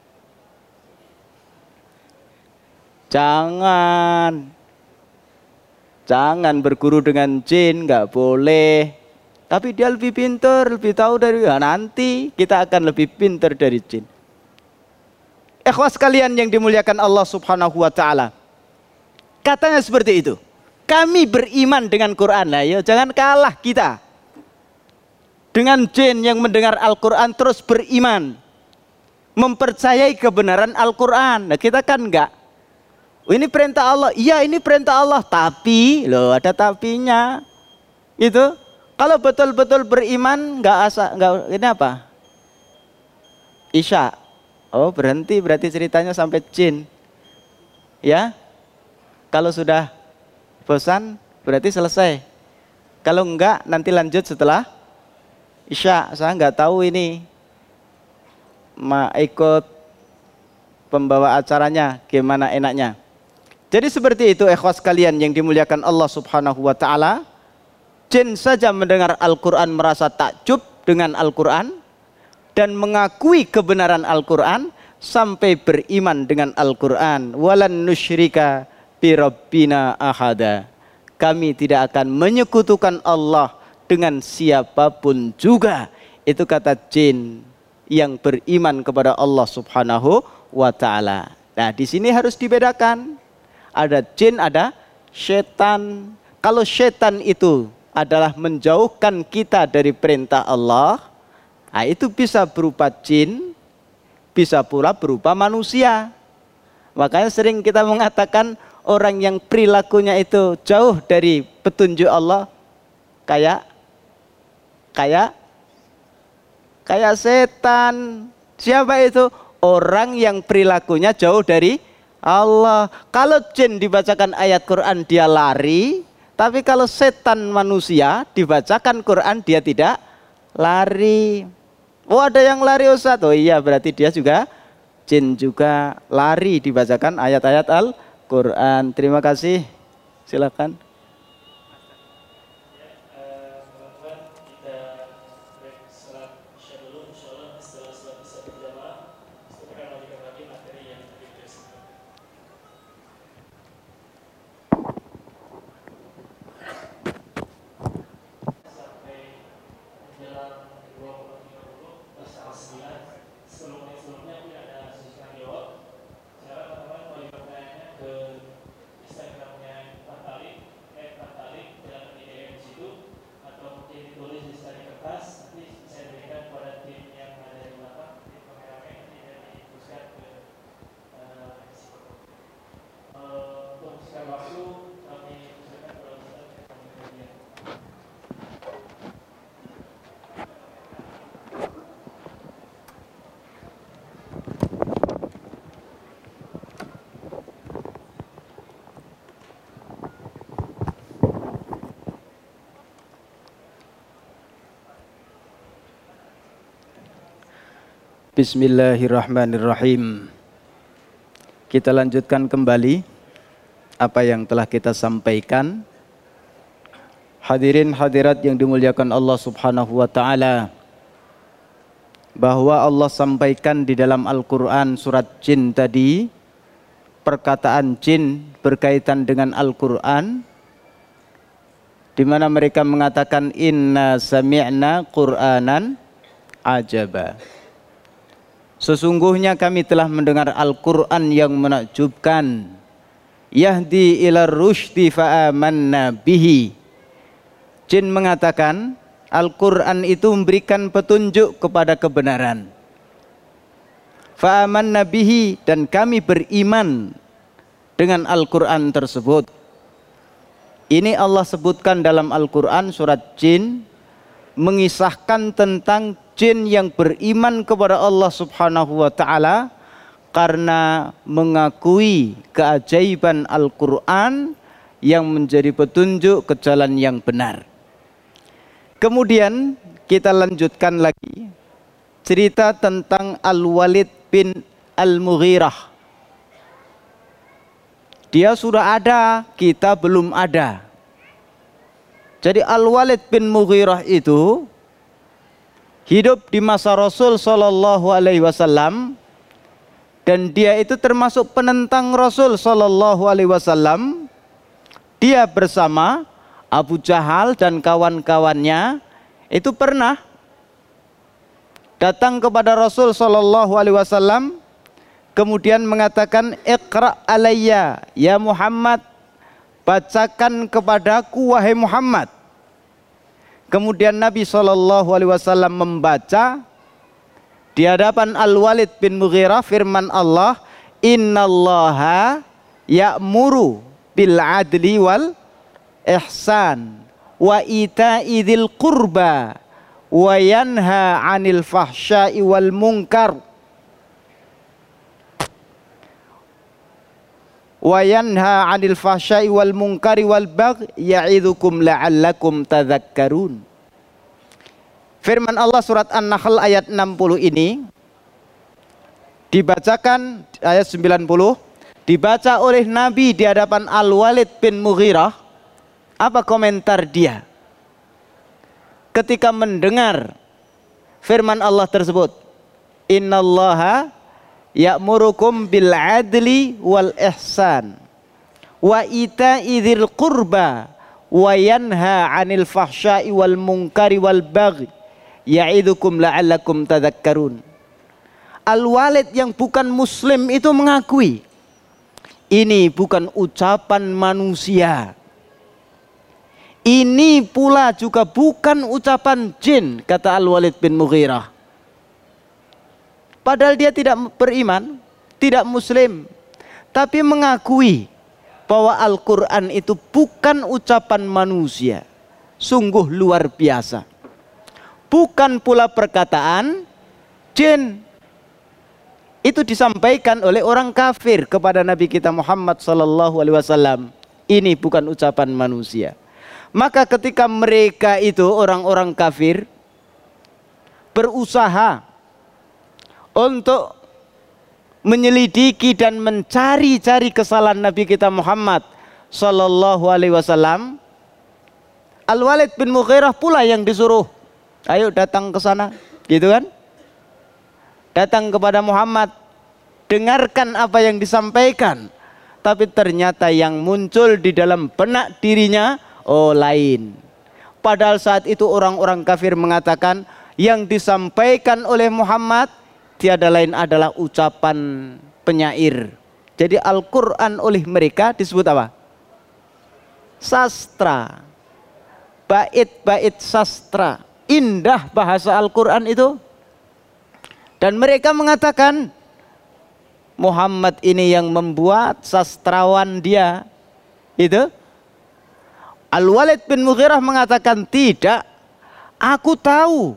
Jangan. Jangan berguru dengan jin, nggak boleh. Tapi dia lebih pintar, lebih tahu dari ya, nanti kita akan lebih pintar dari jin. Ikhwas sekalian yang dimuliakan Allah Subhanahu wa taala. Katanya seperti itu. Kami beriman dengan Quran. Nah, ya jangan kalah kita dengan jin yang mendengar Al-Quran terus beriman, mempercayai kebenaran Al-Quran. Nah, kita kan enggak. Ini perintah Allah. Iya, ini perintah Allah, tapi loh ada tapinya. Itu kalau betul-betul beriman enggak asa enggak ini apa? Isya. Oh, berhenti berarti ceritanya sampai jin. Ya. Kalau sudah bosan berarti selesai. Kalau enggak nanti lanjut setelah Isya. Saya enggak tahu ini ma ikut pembawa acaranya gimana enaknya. Jadi seperti itu ikhwas kalian yang dimuliakan Allah Subhanahu wa taala. Jin saja mendengar Al-Qur'an merasa takjub dengan Al-Qur'an dan mengakui kebenaran Al-Quran sampai beriman dengan Al-Quran. Walan nusyrika bi rabbina ahada. Kami tidak akan menyekutukan Allah dengan siapapun juga. Itu kata jin yang beriman kepada Allah Subhanahu wa taala. Nah, di sini harus dibedakan. Ada jin, ada setan. Kalau setan itu adalah menjauhkan kita dari perintah Allah, nah, itu bisa berupa jin, bisa pula berupa manusia. Makanya sering kita mengatakan orang yang perilakunya itu jauh dari petunjuk Allah, kayak kayak kayak setan. Siapa itu? Orang yang perilakunya jauh dari Allah. Kalau jin dibacakan ayat Quran dia lari, tapi kalau setan manusia dibacakan Quran dia tidak lari. Oh, ada yang lari Ustaz. Oh iya, berarti dia juga jin juga lari dibacakan ayat-ayat Al-Quran. Terima kasih. Silakan. Bismillahirrahmanirrahim. Kita lanjutkan kembali apa yang telah kita sampaikan. Hadirin hadirat yang dimuliakan Allah Subhanahu wa taala, bahwa Allah sampaikan di dalam Al-Qur'an surat Jin tadi, perkataan jin berkaitan dengan Al-Qur'an, di mana mereka mengatakan inna sami'na Qur'anan ajaba. Sesungguhnya kami telah mendengar Al-Quran yang menakjubkan. Yahdi ila rusydi fa'amanna bihi. Jin mengatakan Al-Quran itu memberikan petunjuk kepada kebenaran. Fa'amanna bihi, dan kami beriman dengan Al-Quran tersebut. Ini Allah sebutkan dalam Al-Quran surat Jin, mengisahkan tentang jin yang beriman kepada Allah Subhanahu wa taala karena mengakui keajaiban Al-Qur'an yang menjadi petunjuk ke jalan yang benar. Kemudian kita lanjutkan lagi cerita tentang Al-Walid bin Al-Mughirah. Dia sudah ada, kita belum ada. Jadi Al-Walid bin Mughirah itu hidup di masa Rasul Sallallahu Alaihi Wasallam, dan dia itu termasuk penentang Rasul Sallallahu Alaihi Wasallam. Dia bersama Abu Jahal dan kawan-kawannya itu pernah datang kepada Rasul Sallallahu Alaihi Wasallam, kemudian mengatakan, Iqra alayya ya Muhammad, bacakan kepadaku wahai Muhammad. Kemudian Nabi shallallahu alaihi wasallam membaca di hadapan Al-Walid bin Mughirah firman Allah, Innallaha ya'muru bil adli wal ihsan wa ita'i dzil qurba wa yanha 'anil fahsya'i wal munkar wa yanha 'anil fahsya'i wal munkari wal baghi ya'idzukum la'allakum tadzakkarun. Firman Allah surat An-Nahl ayat enam puluh ini dibacakan, ayat sembilan puluh dibaca oleh Nabi di hadapan Al-Walid bin Mughirah. Apa komentar dia ketika mendengar firman Allah tersebut? Innallaha ya'murukum bil adli wal ihsan wa ita'i dzil qurba wa yanha 'anil fahsya'i wal munkari wal baghi ya'idzukum la'allakum tadzakkarun. Al-Walid yang bukan muslim itu mengakui ini bukan ucapan manusia, ini pula juga bukan ucapan jin, kata Al-Walid bin Mughirah. Padahal dia tidak beriman, tidak muslim, tapi mengakui bahwa Al-Quran itu bukan ucapan manusia. Sungguh luar biasa. Bukan pula perkataan jin. Itu disampaikan oleh orang kafir kepada Nabi kita Muhammad sallallahu alaihi wasallam. Ini bukan ucapan manusia. Maka ketika mereka itu orang-orang kafir berusaha untuk menyelidiki dan mencari-cari kesalahan Nabi kita Muhammad sallallahu alaihi wasallam, Al-Walid bin Mughirah pula yang disuruh, ayo datang ke sana, gitu kan? Datang kepada Muhammad, dengarkan apa yang disampaikan. Tapi ternyata yang muncul di dalam benak dirinya oh lain. Padahal saat itu orang-orang kafir mengatakan yang disampaikan oleh Muhammad tiada lain adalah ucapan penyair. Jadi Al-Quran oleh mereka disebut apa? Sastra. Bait-bait sastra. Indah bahasa Al-Quran itu. Dan mereka mengatakan Muhammad ini yang membuat, sastrawan dia. Itu. Al-Walid bin Mughirah mengatakan tidak. Aku tahu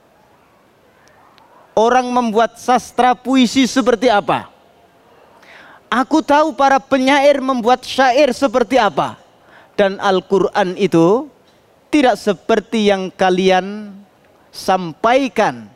orang membuat sastra puisi seperti apa. Aku tahu para penyair membuat syair seperti apa. Dan Al-Quran itu tidak seperti yang kalian sampaikan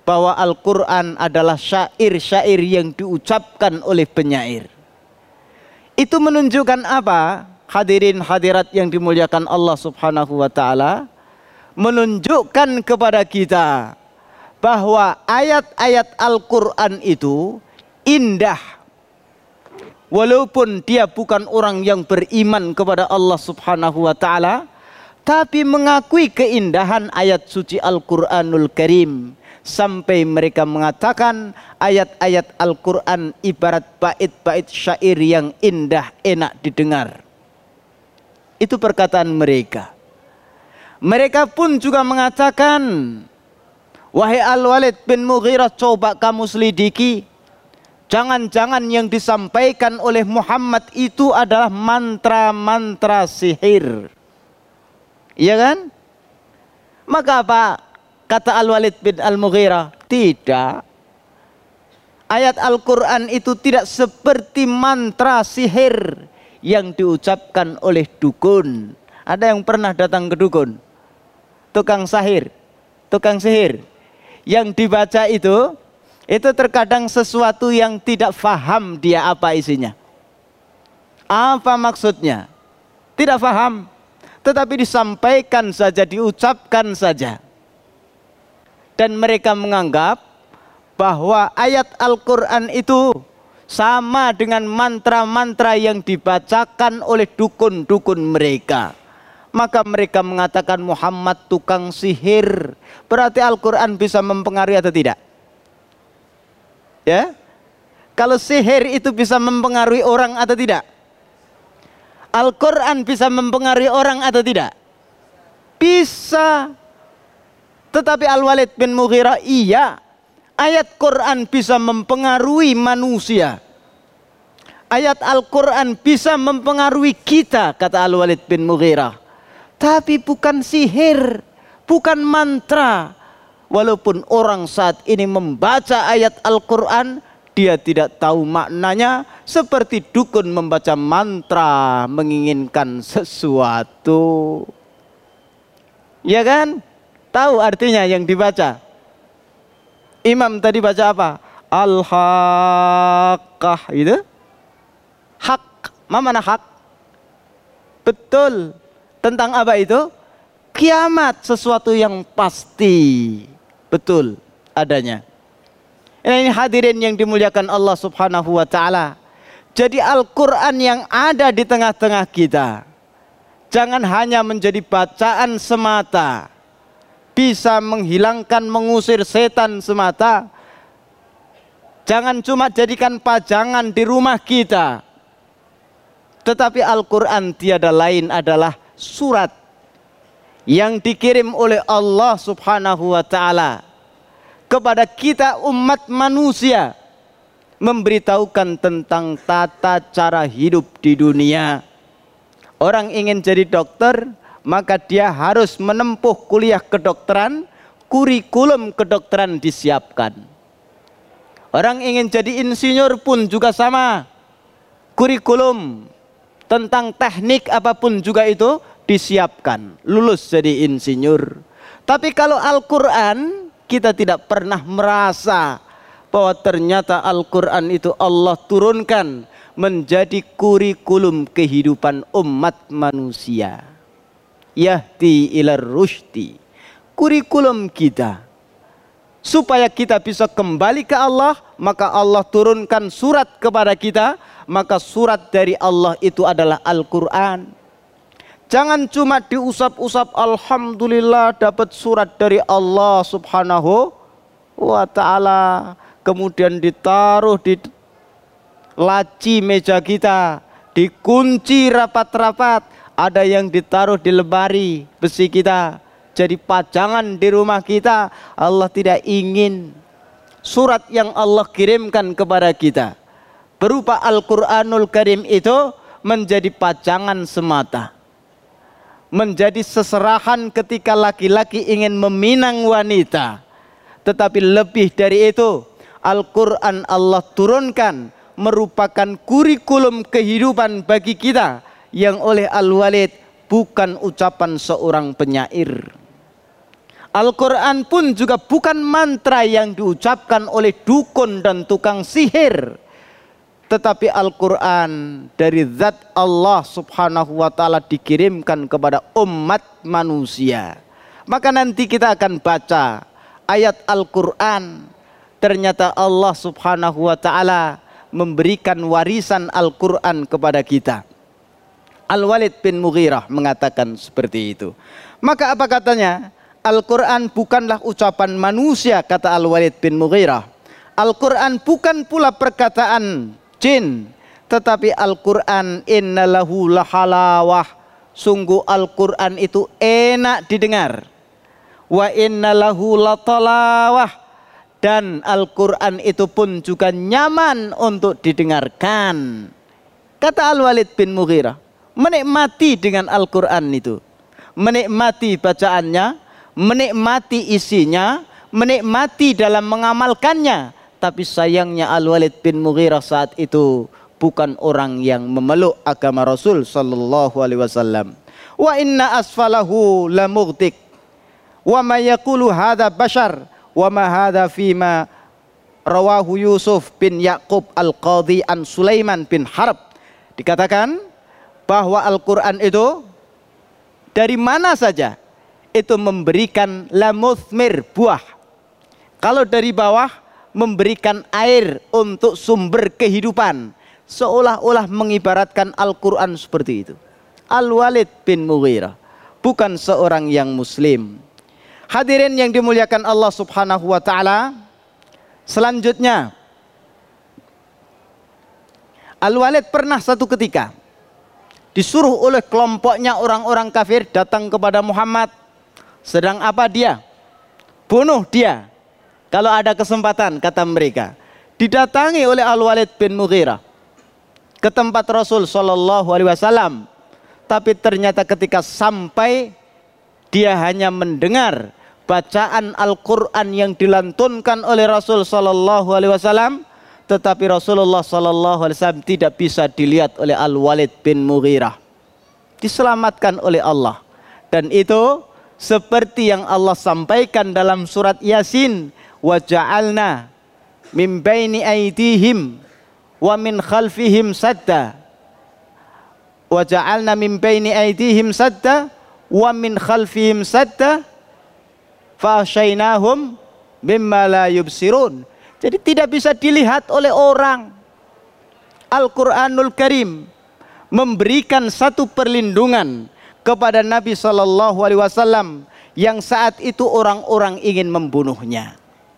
bahwa Al-Quran adalah syair-syair yang diucapkan oleh penyair. Itu menunjukkan apa? Hadirin hadirat yang dimuliakan Allah subhanahu wa ta'ala, menunjukkan kepada kita bahwa ayat-ayat Al-Quran itu indah. Walaupun dia bukan orang yang beriman kepada Allah subhanahu wa ta'ala, tapi mengakui keindahan ayat suci Al-Quranul Karim. Sampai mereka mengatakan ayat-ayat Al-Quran ibarat bait-bait syair yang indah, enak didengar. Itu perkataan mereka. Mereka pun juga mengatakan, wahai Al-Walid bin Mughirah, coba kamu selidiki. Jangan-jangan yang disampaikan oleh Muhammad itu adalah mantra-mantra sihir. Iya kan? Maka apa kata Al-Walid bin Al-Mughirah? Tidak. Ayat Al-Quran itu tidak seperti mantra sihir yang diucapkan oleh dukun. Ada yang pernah datang ke dukun? Tukang sahir, tukang sihir. Yang dibaca itu, itu terkadang sesuatu yang tidak faham dia apa isinya. Apa maksudnya? Tidak faham. Tetapi disampaikan saja, diucapkan saja. Dan mereka menganggap bahwa ayat Al-Quran itu sama dengan mantra-mantra yang dibacakan oleh dukun-dukun mereka. Maka mereka mengatakan Muhammad tukang sihir. Berarti Al-Quran bisa mempengaruhi atau tidak? Ya? Kalau sihir itu bisa mempengaruhi orang atau tidak? Al-Quran bisa mempengaruhi orang atau tidak? Bisa. Tetapi Al-Walid bin Mughirah, iya, ayat Quran bisa mempengaruhi manusia. Ayat Al-Quran bisa mempengaruhi kita, kata Al-Walid bin Mughirah. Tapi bukan sihir, bukan mantra. Walaupun orang saat ini membaca ayat Al-Quran, dia tidak tahu maknanya, seperti dukun membaca mantra menginginkan sesuatu. Ya kan? Tahu artinya yang dibaca. Imam tadi baca apa? Al-Haqqah itu. Hak. Mana hak? Betul. Tentang apa itu? Kiamat, sesuatu yang pasti. Betul adanya. Ini hadirin yang dimuliakan Allah subhanahu wa ta'ala. Jadi Al-Quran yang ada di tengah-tengah kita, jangan hanya menjadi bacaan semata, bisa menghilangkan, mengusir setan semata. Jangan cuma jadikan pajangan di rumah kita. Tetapi Al-Quran tiada lain adalah surat yang dikirim oleh Allah subhanahu wa ta'ala kepada kita umat manusia, memberitahukan tentang tata cara hidup di dunia. Orang ingin jadi dokter, maka dia harus menempuh kuliah kedokteran, kurikulum kedokteran disiapkan. Orang ingin jadi insinyur pun juga sama, kurikulum tentang teknik apapun juga itu disiapkan, lulus jadi insinyur. Tapi kalau Al-Quran, kita tidak pernah merasa bahwa ternyata Al-Quran itu Allah turunkan menjadi kurikulum kehidupan umat manusia. Yahdi ilar rusydi, kurikulum kita. Supaya kita bisa kembali ke Allah, maka Allah turunkan surat kepada kita. Maka surat dari Allah itu adalah Al-Quran. Jangan cuma diusap-usap, alhamdulillah dapat surat dari Allah subhanahu wa ta'ala, kemudian ditaruh di laci meja kita, dikunci rapat-rapat, ada yang ditaruh di lemari besi kita, jadi pajangan di rumah kita. Allah tidak ingin surat yang Allah kirimkan kepada kita berupa Al-Quranul Karim itu menjadi pajangan semata, menjadi seserahan ketika laki-laki ingin meminang wanita. Tetapi lebih dari itu, Al-Quran Allah turunkan merupakan kurikulum kehidupan bagi kita, yang oleh Al-Walid bukan ucapan seorang penyair. Al-Quran pun juga bukan mantra yang diucapkan oleh dukun dan tukang sihir, tetapi Al-Quran dari zat Allah subhanahu wa ta'ala dikirimkan kepada umat manusia. Maka nanti kita akan baca ayat Al-Quran, ternyata Allah subhanahu wa ta'ala memberikan warisan Al-Quran kepada kita. Al-Walid bin Mughirah mengatakan seperti itu. Maka apa katanya? Al-Quran bukanlah ucapan manusia, kata Al-Walid bin Mughirah. Al-Quran bukan pula perkataan jin, tetapi Al-Quran innalahu lahalawah. Sungguh Al-Quran itu enak didengar. Wa innalahu latalawah. Dan Al-Quran itu pun juga nyaman untuk didengarkan. Kata Al-Walid bin Mughirah, menikmati dengan Al-Quran itu, menikmati bacaannya, menikmati isinya, menikmati dalam mengamalkannya. Tapi sayangnya Al-Walid bin Mughirah saat itu bukan orang yang memeluk agama Rasul sallallahu alaihi wasallam. Wa inna asfalahu lamughtik wa ma yaqulu hadha bashar wa ma hadha fima rawahu Yusuf bin Yaqub al-Qadhi an Sulaiman bin Harb. Dikatakan bahwa Al-Quran itu dari mana saja itu memberikan lamuthmir, buah. Kalau dari bawah memberikan air untuk sumber kehidupan. Seolah-olah mengibaratkan Al-Quran seperti itu. Al-Walid bin Mughirah bukan seorang yang muslim. Hadirin yang dimuliakan Allah subhanahu wa ta'ala, selanjutnya Al-Walid pernah satu ketika disuruh oleh kelompoknya orang-orang kafir datang kepada Muhammad. Sedang apa dia? Bunuh dia kalau ada kesempatan, kata mereka. Didatangi oleh Al-Walid bin Mughirah ke tempat Rasul sallallahu alaihi wasallam. Tapi ternyata ketika sampai, dia hanya mendengar bacaan Al-Quran yang dilantunkan oleh Rasul sallallahu alaihi wasallam, tetapi Rasulullah sallallahu alaihi wasallam tidak bisa dilihat oleh Al-Walid bin Mughirah. Diselamatkan oleh Allah. Dan itu seperti yang Allah sampaikan dalam surat Yasin, wa ja'alna min baini aydihim wa min khalfihim sadda, wa ja'alna min baini aydihim sadda wa min khalfihim sadda fa asyainahum mimma la yubsirun. Jadi tidak bisa dilihat oleh orang. Al-Quranul Karim memberikan satu perlindungan kepada Nabi sallallahu alaihi wasallam yang saat itu orang-orang ingin membunuhnya.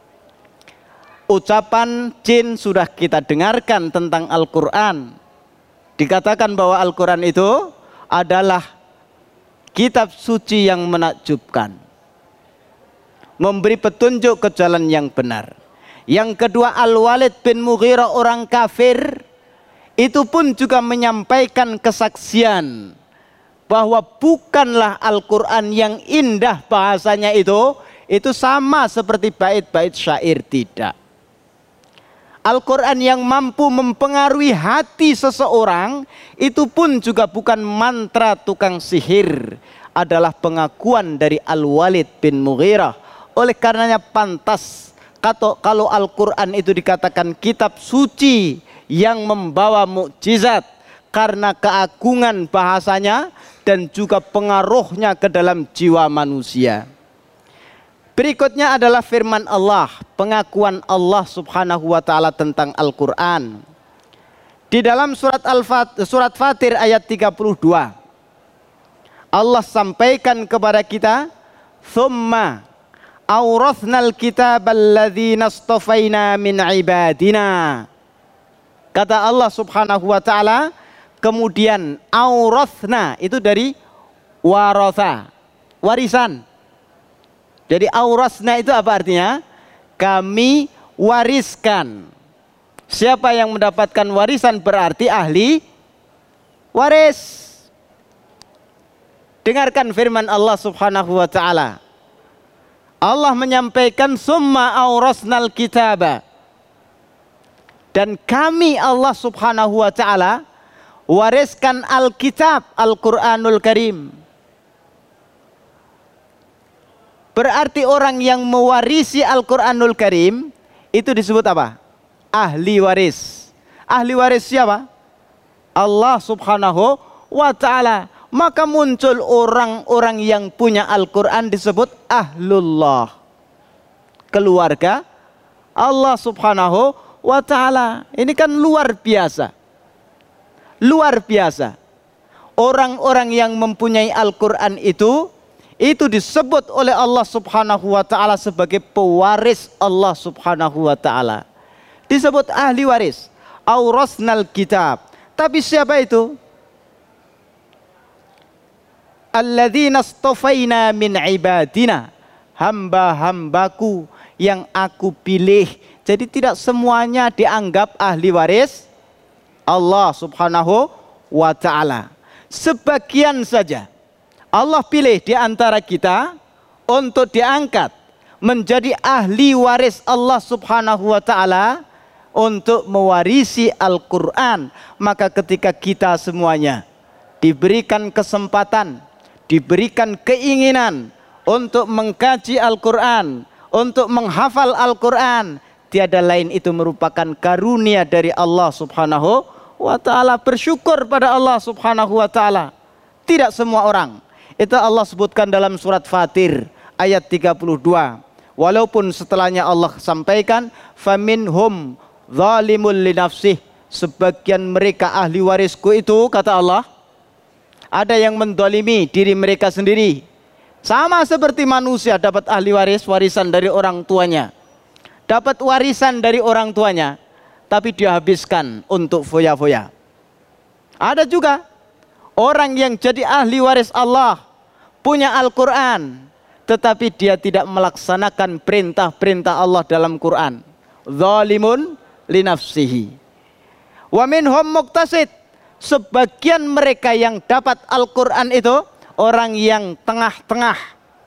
Ucapan jin sudah kita dengarkan tentang Al-Quran. Dikatakan bahwa Al-Quran itu adalah kitab suci yang menakjubkan, memberi petunjuk ke jalan yang benar. Yang kedua, Al-Walid bin Mughirah orang kafir itu pun juga menyampaikan kesaksian bahwa bukanlah Al-Quran yang indah bahasanya itu, itu sama seperti bait-bait syair, tidak. Al-Quran yang mampu mempengaruhi hati seseorang itu pun juga bukan mantra tukang sihir, adalah pengakuan dari Al-Walid bin Mughirah. Oleh karenanya pantas kalau Al-Quran itu dikatakan kitab suci yang membawa mukjizat karena keagungan bahasanya dan juga pengaruhnya ke dalam jiwa manusia. Berikutnya adalah firman Allah, pengakuan Allah subhanahu wa ta'ala tentang Al-Quran. Di dalam surat Al-Fat, surat Fatir ayat tiga puluh dua, Allah sampaikan kepada kita, "Tsumma awrathnal kitabal ladzina astafaina min ibadina." Kata Allah subhanahu wa ta'ala, kemudian awrathna itu dari waratha, warisan. Jadi aurasna itu apa artinya? Kami wariskan. Siapa yang mendapatkan warisan berarti ahli waris. Dengarkan firman Allah subhanahu wa ta'ala. Allah menyampaikan summa aurasnal kitaba. Dan kami Allah subhanahu wa ta'ala wariskan Alkitab, Al-Quranul Karim. Berarti orang yang mewarisi Al-Quranul Karim itu disebut apa? Ahli waris. Ahli waris siapa? Allah subhanahu wa ta'ala. Maka muncul orang-orang yang punya Al-Quran disebut ahlullah, keluarga Allah subhanahu wa ta'ala. Ini kan luar biasa. Luar biasa. Orang-orang yang mempunyai Al-Quran itu, itu disebut oleh Allah subhanahu wa ta'ala sebagai pewaris Allah subhanahu wa ta'ala. Disebut ahli waris. Aurasnal kitab. Tapi siapa itu? Alladzina astafaina min ibadina. Hamba-hambaku yang aku pilih. Jadi tidak semuanya dianggap ahli waris Allah subhanahu wa ta'ala. Sebagian saja Allah pilih di antara kita untuk diangkat menjadi ahli waris Allah subhanahu wa ta'ala untuk mewarisi Al-Quran. Maka ketika kita semuanya diberikan kesempatan, diberikan keinginan untuk mengkaji Al-Quran, untuk menghafal Al-Quran, tiada lain itu merupakan karunia dari Allah subhanahu wa ta'ala. Bersyukur pada Allah subhanahu wa ta'ala. Tidak semua orang. Itu Allah sebutkan dalam surat Fatir ayat tiga puluh dua. Walaupun setelahnya Allah sampaikan faminhum zalimul linafsih, sebagian mereka ahli warisku itu, kata Allah, ada yang mendolimi diri mereka sendiri. Sama seperti manusia dapat ahli waris, warisan dari orang tuanya. Dapat warisan dari orang tuanya, tapi dia habiskan untuk foya-foya. Ada juga orang yang jadi ahli waris Allah, punya Al-Quran, tetapi dia tidak melaksanakan perintah-perintah Allah dalam Quran. Zalimun linafsihi. Wa minhum muqtasid. Sebagian mereka yang dapat Al-Quran itu orang yang tengah-tengah.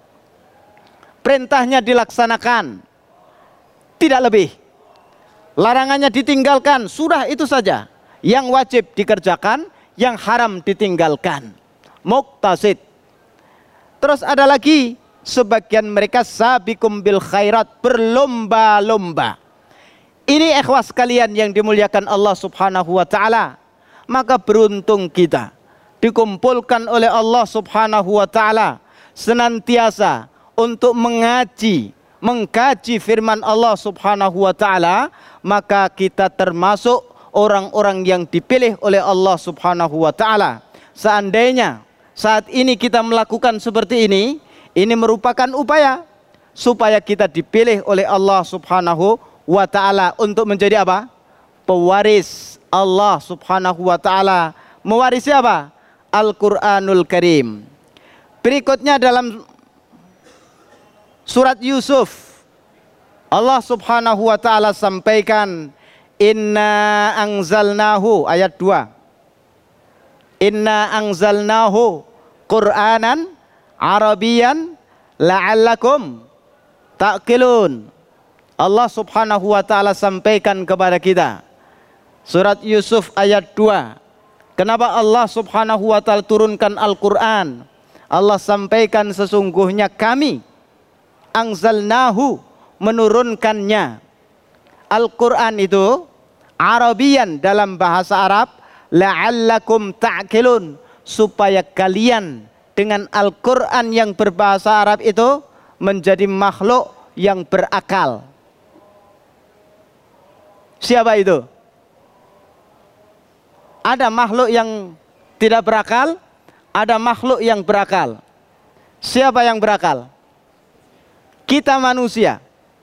Perintahnya dilaksanakan, tidak lebih. Larangannya ditinggalkan, sudah itu saja. Yang wajib dikerjakan, yang haram ditinggalkan. Muqtasid. Terus ada lagi sebagian mereka sabiqum bil khairat, berlomba-lomba. Ini ikhwas kalian yang dimuliakan Allah subhanahu wa ta'ala. Maka beruntung kita dikumpulkan oleh Allah subhanahu wa ta'ala senantiasa untuk mengaji, mengkaji firman Allah subhanahu wa ta'ala. Maka kita termasuk orang-orang yang dipilih oleh Allah subhanahu wa ta'ala. Seandainya saat ini kita melakukan seperti ini, ini merupakan upaya supaya kita dipilih oleh Allah subhanahu wa ta'ala untuk menjadi apa? Pewaris Allah subhanahu wa ta'ala. Mewarisi apa? Al-Quranul Karim. Berikutnya dalam surat Yusuf, Allah subhanahu wa ta'ala sampaikan, inna anzalnahu, ayat dua. Inna anzalnahu Qur'anan Arabian la'allakum ta'qilun. Allah subhanahu wa ta'ala sampaikan kepada kita. Surat Yusuf ayat dua. Kenapa Allah subhanahu wa ta'ala turunkan Al-Quran? Allah sampaikan sesungguhnya kami anzalnahu, menurunkannya Al-Quran itu Arabian dalam bahasa Arab, la'allakum ta'qilun, supaya kalian dengan Al-Quran yang berbahasa Arab itu menjadi makhluk yang berakal. Siapa itu? Ada makhluk yang tidak berakal, ada makhluk yang berakal. Siapa yang berakal? Kita manusia.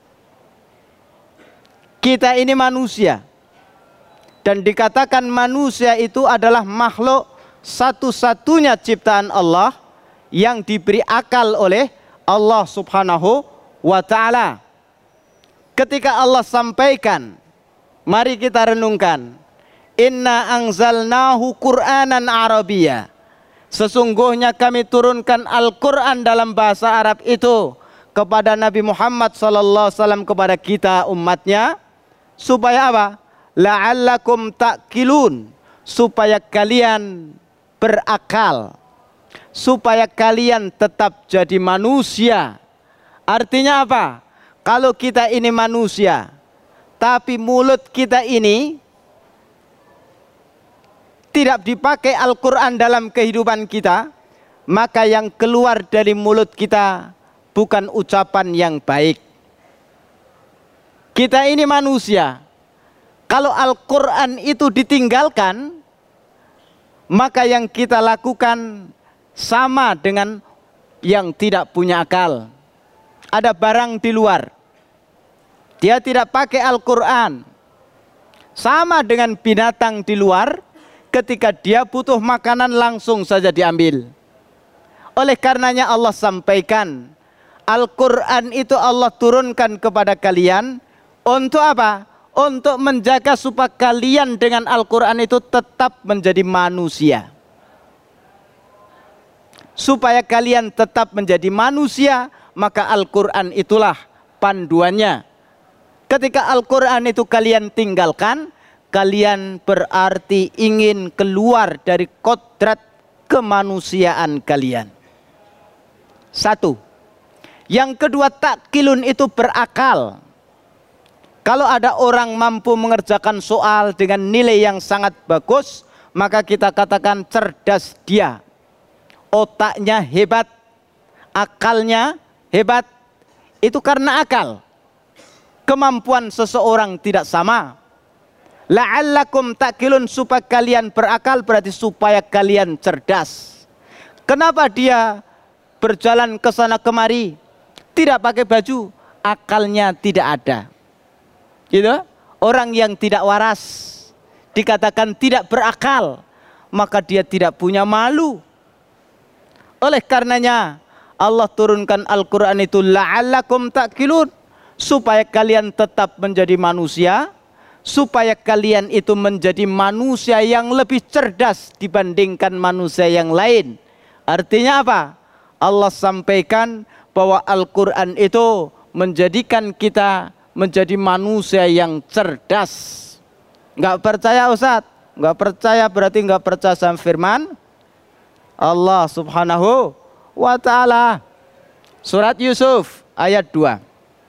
Kita ini manusia. Dan dikatakan manusia itu adalah makhluk satu-satunya ciptaan Allah yang diberi akal oleh Allah subhanahu wa ta'ala. Ketika Allah sampaikan, mari kita renungkan, inna anzalnahu Qur'anan Arabiyya, sesungguhnya kami turunkan Al-Quran dalam bahasa Arab itu kepada Nabi Muhammad sallallahu alaihi wasallam, kepada kita umatnya, supaya apa? La'allakum ta'qilun, supaya kalian berakal, supaya kalian tetap jadi manusia. Artinya apa? Kalau kita ini manusia, tapi mulut kita ini tidak dipakai Al-Quran dalam kehidupan kita, maka yang keluar dari mulut kita bukan ucapan yang baik. Kita ini manusia. Kalau Al-Quran itu ditinggalkan, maka yang kita lakukan sama dengan yang tidak punya akal. Ada barang di luar, dia tidak pakai Al-Quran, sama dengan binatang di luar, ketika dia butuh makanan langsung saja diambil. Oleh karenanya Allah sampaikan, Al-Quran itu Allah turunkan kepada kalian untuk apa? Untuk menjaga supaya kalian dengan Al-Quran itu tetap menjadi manusia. Supaya kalian tetap menjadi manusia, maka Al-Quran itulah panduannya. Ketika Al-Quran itu kalian tinggalkan, kalian berarti ingin keluar dari kodrat kemanusiaan kalian. Satu. Yang kedua, takkilun itu berakal. Kalau ada orang mampu mengerjakan soal dengan nilai yang sangat bagus, maka kita katakan cerdas dia. Otaknya hebat, akalnya hebat. Itu karena akal. Kemampuan seseorang tidak sama. La'allakum takkilun, supaya kalian berakal berarti supaya kalian cerdas. Kenapa dia berjalan ke sana kemari, tidak pakai baju? Akalnya tidak ada. Gitu? Orang yang tidak waras dikatakan tidak berakal, maka dia tidak punya malu. Oleh karenanya Allah turunkan Al-Quran itu la'allakum takkilun, supaya kalian tetap menjadi manusia, supaya kalian itu menjadi manusia yang lebih cerdas dibandingkan manusia yang lain. Artinya apa? Allah sampaikan bahwa Al-Quran itu menjadikan kita menjadi manusia yang cerdas. Nggak percaya Ustadz? Nggak percaya berarti nggak percaya sama firman Allah subhanahu wa ta'ala. Surat Yusuf ayat dua.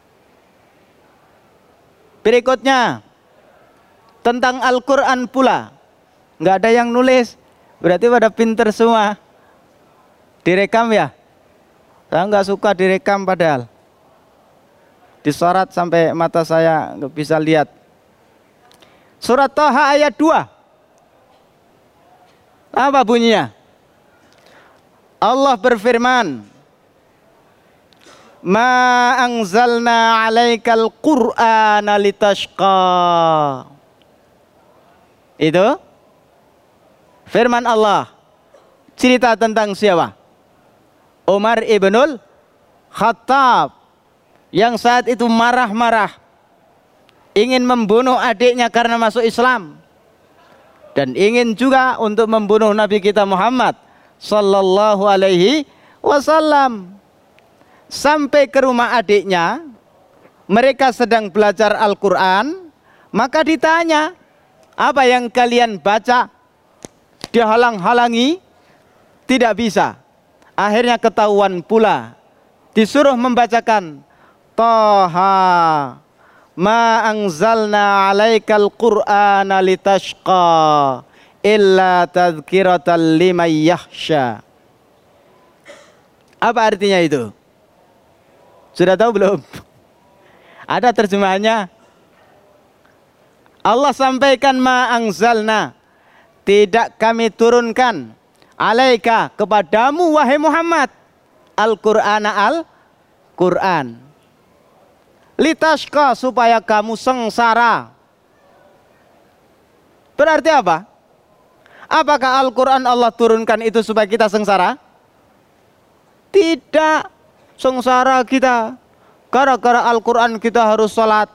Berikutnya tentang Al-Quran pula. Nggak ada yang nulis, berarti pada pinter semua. Direkam ya? Saya nggak suka direkam padahal. Disorot sampai mata saya nggak bisa lihat. Surat Thaha ayat dua. Apa bunyinya? Allah berfirman, Ma anzalna alaikal Qur'ana litashqa. Itu firman Allah. Cerita tentang siapa? Umar ibnul Khattab, yang saat itu marah-marah, ingin membunuh adiknya karena masuk Islam, dan ingin juga untuk membunuh Nabi kita Muhammad sallallahu alaihi wasallam. Sampai ke rumah adiknya, mereka sedang belajar Al-Quran, maka ditanya, apa yang kalian baca? Dihalang-halangi, tidak bisa. Akhirnya ketahuan pula, disuruh membacakan Thaha ma anzalna alaikal Qur'ana litashqa illa tadhkiratan liman yakhsha. Apa artinya itu? Sudah tahu belum? Ada terjemahannya. Allah sampaikan ma anzalna, tidak kami turunkan alaika kepadamu wahai Muhammad Al-Qur'ana Al-Qur'an litashqa, supaya kamu sengsara. Berarti apa? Apakah Al-Quran Allah turunkan itu supaya kita sengsara? Tidak. Sengsara kita gara-gara Al-Quran kita harus sholat,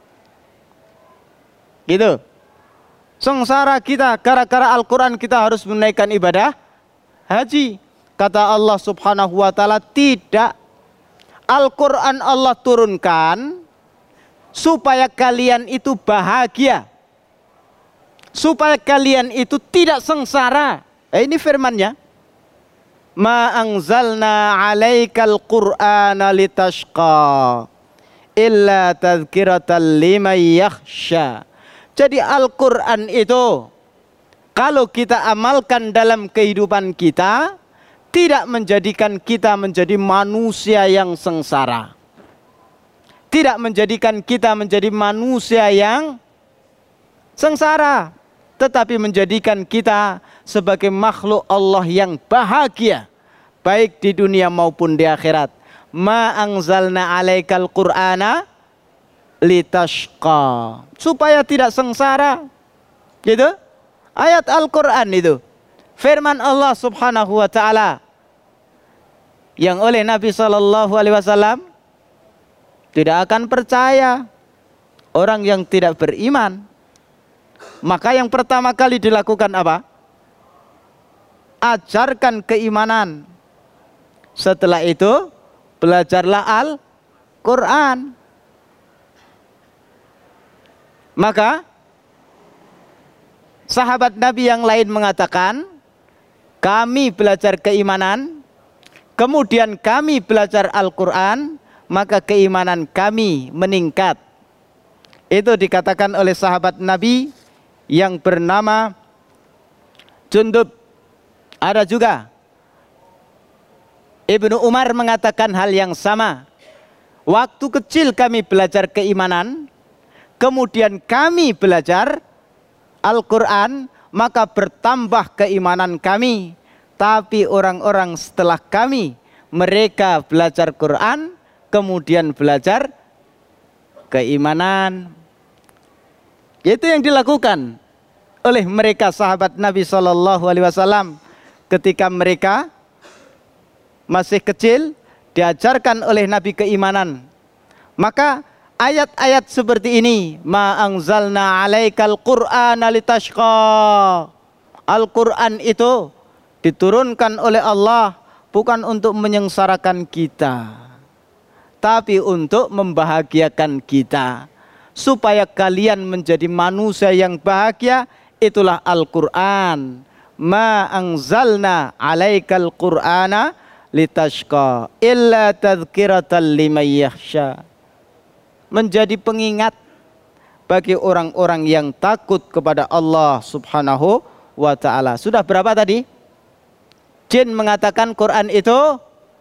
gitu. Sengsara kita gara-gara Al-Quran kita harus menaikkan ibadah haji. Kata Allah subhanahu wa ta'ala, tidak. Al-Quran Allah turunkan supaya kalian itu bahagia, supaya kalian itu tidak sengsara. Eh, ini firmannya. ma anzalna 'alaikal qur'ana litashqa illa tadhkiratan liman yakhsha. Jadi Al-Qur'an itu kalau kita amalkan dalam kehidupan kita, tidak menjadikan kita menjadi manusia yang sengsara. Tidak menjadikan kita menjadi manusia yang sengsara, tetapi menjadikan kita sebagai makhluk Allah yang bahagia, baik di dunia maupun di akhirat. Ma anzalna 'alaikal qur'ana litashqa, supaya tidak sengsara. Gitu? Ayat Al-Qur'an itu firman Allah Subhanahu wa taala yang oleh Nabi sallallahu alaihi wasallam tidak akan percaya orang yang tidak beriman. Maka yang pertama kali dilakukan apa? Ajarkan keimanan. Setelah itu belajarlah Al-Qur'an. Maka sahabat Nabi yang lain mengatakan, kami belajar keimanan, kemudian kami belajar Al-Qur'an, maka keimanan kami meningkat. Itu dikatakan oleh sahabat Nabi yang bernama Jundub. Ada juga Ibnu Umar mengatakan hal yang sama. Waktu kecil kami belajar keimanan, kemudian kami belajar Al-Qur'an, maka bertambah keimanan kami. Tapi orang-orang setelah kami, mereka belajar Quran, kemudian belajar keimanan. Itu yang dilakukan oleh mereka sahabat Nabi Shallallahu Alaihi Wasallam ketika mereka masih kecil, diajarkan oleh Nabi keimanan. Maka ayat-ayat seperti ini, ma anzalna 'alaikal qur'ana litashqa, Al-Qur'an itu diturunkan oleh Allah bukan untuk menyengsarakan kita, tapi untuk membahagiakan kita, supaya kalian menjadi manusia yang bahagia. Itulah Al-Qur'an. Ma anzalna 'alaikal qur'ana litashqa illa tadhkiratan liman yakhsha, menjadi pengingat bagi orang-orang yang takut kepada Allah Subhanahu wa ta'ala. Sudah berapa tadi? Jin mengatakan Quran itu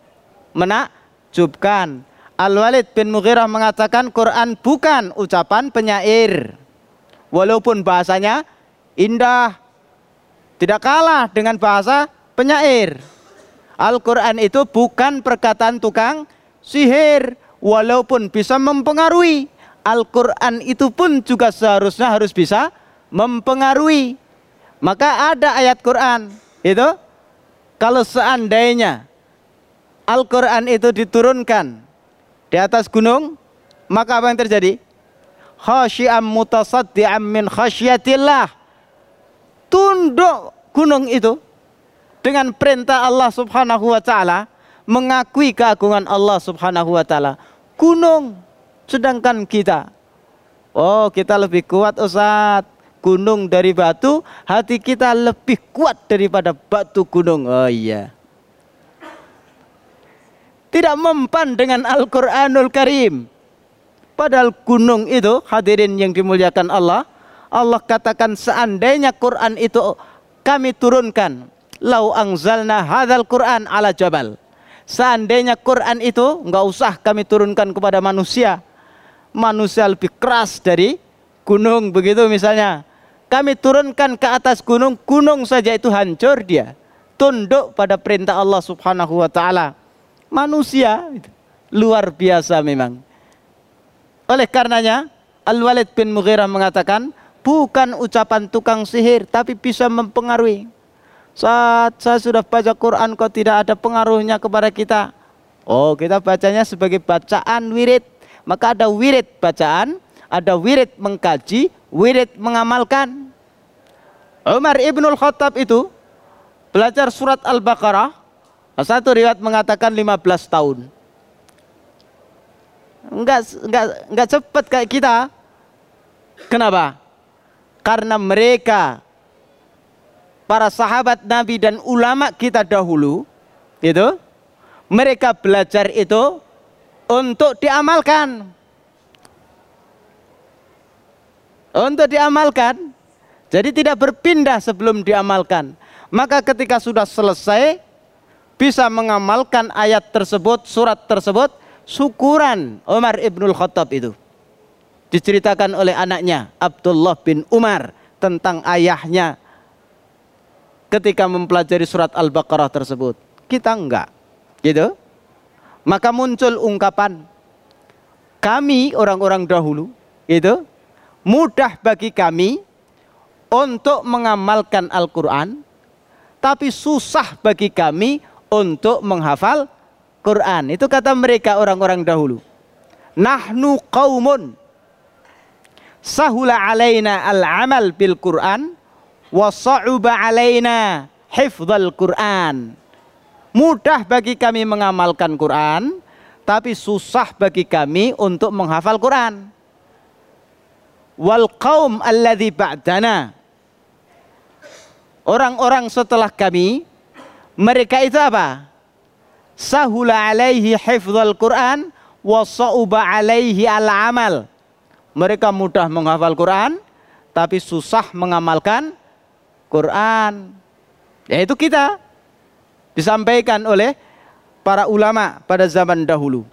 menakjubkan. Al-Walid bin Mughirah mengatakan Quran bukan ucapan penyair, walaupun bahasanya indah, tidak kalah dengan bahasa penyair. Al-Quran itu bukan perkataan tukang sihir, walaupun bisa mempengaruhi. Al-Quran itu pun juga seharusnya harus bisa mempengaruhi. Maka ada ayat Quran itu, kalau seandainya Al-Quran itu diturunkan di atas gunung, maka apa yang terjadi? Khasyi'am mutasaddi'am min khasyatillah, tunduk gunung itu dengan perintah Allah Subhanahu wa ta'ala, mengakui keagungan Allah Subhanahu wa ta'ala. Gunung, sedangkan kita, oh kita lebih kuat Ustaz, gunung dari batu, hati kita lebih kuat daripada batu gunung. Oh iya, tidak mempan dengan Al-Quranul Karim. Padahal gunung itu, hadirin yang dimuliakan Allah, Allah katakan seandainya Quran itu kami turunkan, lau anzalna hadzal Quran ala jabal, seandainya Quran itu enggak usah kami turunkan kepada manusia, manusia lebih keras dari gunung begitu misalnya, kami turunkan ke atas gunung, gunung saja itu hancur dia, tunduk pada perintah Allah Subhanahu wa ta'ala. Manusia luar biasa memang. Oleh karenanya Al-Walid bin Mughirah mengatakan bukan ucapan tukang sihir, tapi bisa mempengaruhi. Saat saya sudah baca Quran kok tidak ada pengaruhnya kepada kita. Oh, kita bacanya sebagai bacaan wirid. Maka ada wirid bacaan, ada wirid mengkaji, wirid mengamalkan. Umar ibnul Khattab itu belajar surat Al-Baqarah, satu riwayat mengatakan lima belas tahun. Enggak, enggak, enggak cepat kayak kita. Kenapa? Karena mereka, para sahabat Nabi dan ulama kita dahulu, Itu mereka belajar itu untuk diamalkan. Untuk diamalkan. Jadi tidak berpindah sebelum diamalkan. Maka ketika sudah selesai bisa mengamalkan ayat tersebut, surat tersebut, syukuran Umar ibnul Khattab itu. Diceritakan oleh anaknya Abdullah bin Umar tentang ayahnya ketika mempelajari surat Al-Baqarah tersebut. Kita enggak, gitu. Maka muncul ungkapan, kami orang-orang dahulu, itu mudah bagi kami untuk mengamalkan Al-Quran, tapi susah bagi kami untuk menghafal Quran. Itu kata mereka orang-orang dahulu. Nahnu qaumun sahula alaina al-amal bil Quran wa sa'uba alaina hifdzal Quran. Mudah bagi kami mengamalkan Quran, tapi susah bagi kami untuk menghafal Quran. Wal qaum alladzi ba'dana. Orang-orang setelah kami, mereka itu apa? Sahula alaihi hifdzal Quran wa sa'uba alaihi al-amal. Mereka mudah menghafal Quran, tapi susah mengamalkan Quran. Yaitu kita. Disampaikan oleh para ulama pada zaman dahulu.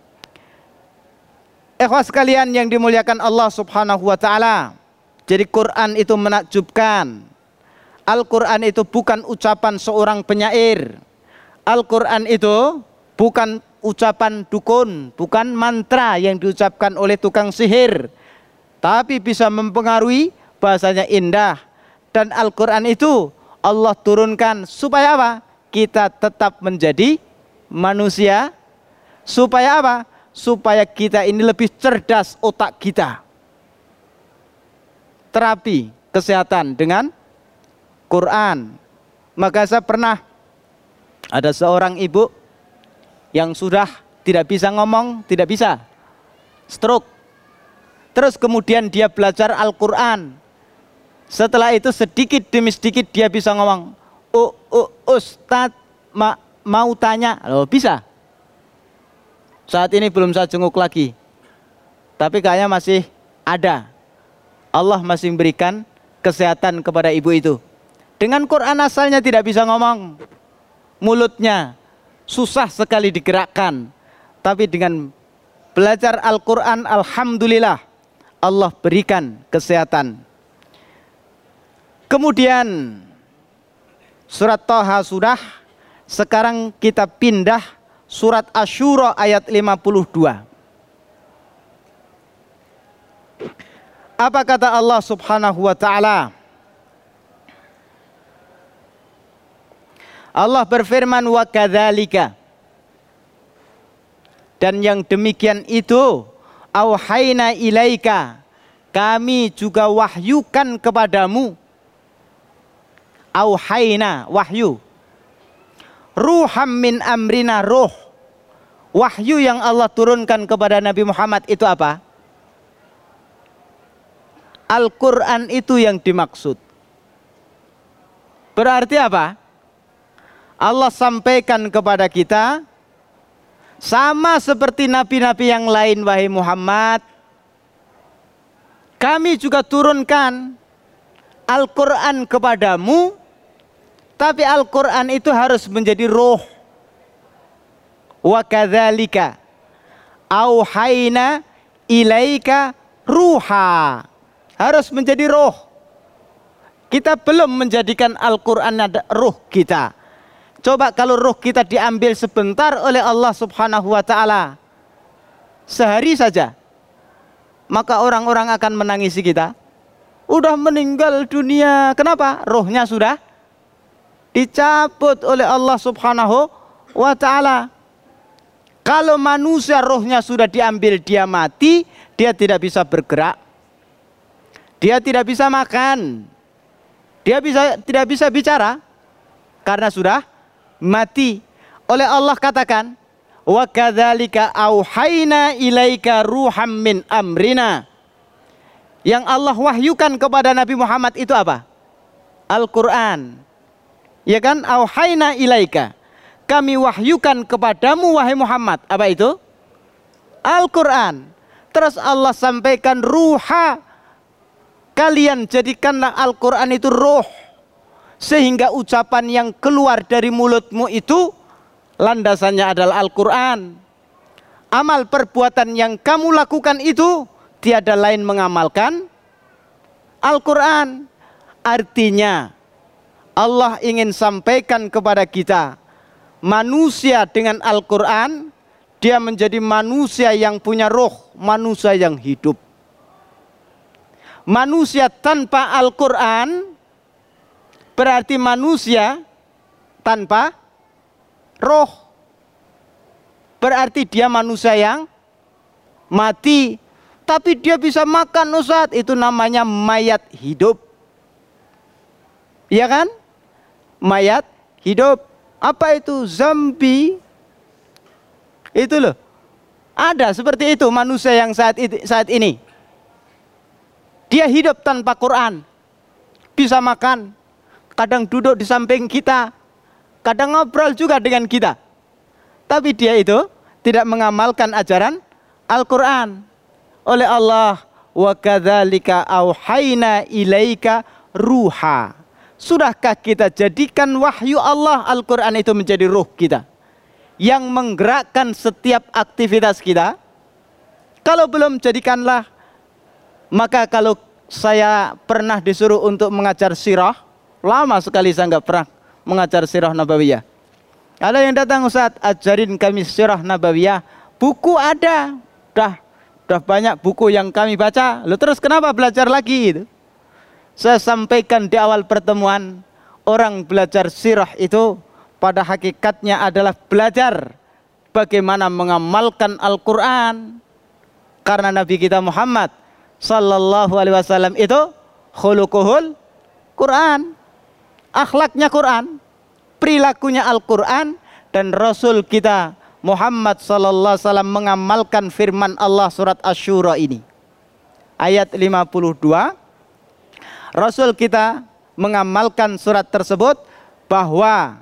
Ikhwas sekalian yang dimuliakan Allah Subhanahu wa taala. Jadi Quran itu menakjubkan. Al-Quran itu bukan ucapan seorang penyair. Al-Quran itu bukan ucapan dukun, bukan mantra yang diucapkan oleh tukang sihir, tapi bisa mempengaruhi, bahasanya indah. Dan Al-Quran itu Allah turunkan supaya apa? Kita tetap menjadi manusia. Supaya apa? Supaya kita ini lebih cerdas otak kita. Terapi kesehatan dengan Quran. Maka saya pernah ada seorang ibu yang sudah tidak bisa ngomong, tidak bisa, stroke. Terus kemudian dia belajar Al-Quran. Setelah itu sedikit demi sedikit dia bisa ngomong. Oh, oh, Ustadz ma mau tanya. Loh, bisa. Saat ini belum saya jenguk lagi, tapi kayaknya masih ada. Allah masih memberikan kesehatan kepada ibu itu. Dengan Quran asalnya tidak bisa ngomong, mulutnya susah sekali digerakkan. Tapi dengan belajar Al-Quran, alhamdulillah, Allah berikan kesehatan. Kemudian surat Thaha sudah, sekarang kita pindah surat Asy-Syura ayat lima puluh dua. Apa kata Allah Subhanahu wa taala? Allah berfirman, wa kadzalika, dan yang demikian itu, auhayna ilaika, kami juga wahyukan kepadamu. Auhayna, wahyu. Ruham min amrina, ruh. Wahyu yang Allah turunkan kepada Nabi Muhammad itu apa? Al-Quran itu yang dimaksud. Berarti apa? Allah sampaikan kepada kita, sama seperti nabi-nabi yang lain, wahai Muhammad, kami juga turunkan Al-Quran kepadamu, tapi Al-Quran itu harus menjadi roh. Wa kadzalika auhayna ilaika ruha, harus menjadi roh. Kita belum menjadikan Al-Quran ada roh kita. Coba kalau roh kita diambil sebentar oleh Allah Subhanahu wa taala, sehari saja, maka orang-orang akan menangisi kita. Udah meninggal dunia. Kenapa? Rohnya sudah dicabut oleh Allah Subhanahu wa taala. Kalau manusia rohnya sudah diambil, dia mati, dia tidak bisa bergerak, dia tidak bisa makan, dia bisa tidak bisa bicara karena sudah mati. Oleh Allah katakan, wa kadzalika auhayna ilaika ruham min amrina. Yang Allah wahyukan kepada Nabi Muhammad itu apa? Al-Quran. Ya kan? Auhayna ilaika, kami wahyukan kepadamu wahai Muhammad. Apa itu? Al-Quran. Terus Allah sampaikan ruha, kalian jadikanlah Al-Quran itu ruh, sehingga ucapan yang keluar dari mulutmu itu landasannya adalah Al-Quran. Amal perbuatan yang kamu lakukan itu tiada lain mengamalkan Al-Quran. Artinya Allah ingin sampaikan kepada kita, manusia dengan Al-Quran, dia menjadi manusia yang punya roh, manusia yang hidup. Manusia tanpa Al-Quran berarti manusia tanpa roh. Berarti dia manusia yang mati. Tapi dia bisa makan, Ustaz. Itu namanya mayat hidup. Iya kan? Mayat hidup. Apa itu? Zombie. Itu loh. Ada seperti itu manusia yang saat saat ini. Dia hidup tanpa Quran. Bisa makan. Kadang duduk di samping kita. Kadang ngobrol juga dengan kita. Tapi dia itu tidak mengamalkan ajaran Al-Quran. Oleh Allah, wa kadzalika auhayna ilaika ruha. Sudahkah kita jadikan wahyu Allah Al-Quran itu menjadi ruh kita, yang menggerakkan setiap aktivitas kita? Kalau belum, jadikanlah. Maka kalau saya pernah disuruh untuk mengajar sirah, lama sekali saya nggak pernah mengajar sirah nabawiyah. Ada yang datang, Ustaz, ajarin kami sirah nabawiyah. Buku ada, dah, dah banyak buku yang kami baca. Lalu terus kenapa belajar lagi? Itu saya sampaikan di awal pertemuan, orang belajar sirah itu pada hakikatnya adalah belajar bagaimana mengamalkan Al-Quran. Karena Nabi kita Muhammad Sallallahu Alaihi Wasallam itu khuluquhul Quran, akhlaknya Quran, perilakunya Al-Quran, dan Rasul kita Muhammad Sallallahu Alaihi Wasallam mengamalkan firman Allah surat Asy-Syura ini ayat lima puluh dua. Rasul kita mengamalkan surat tersebut bahwa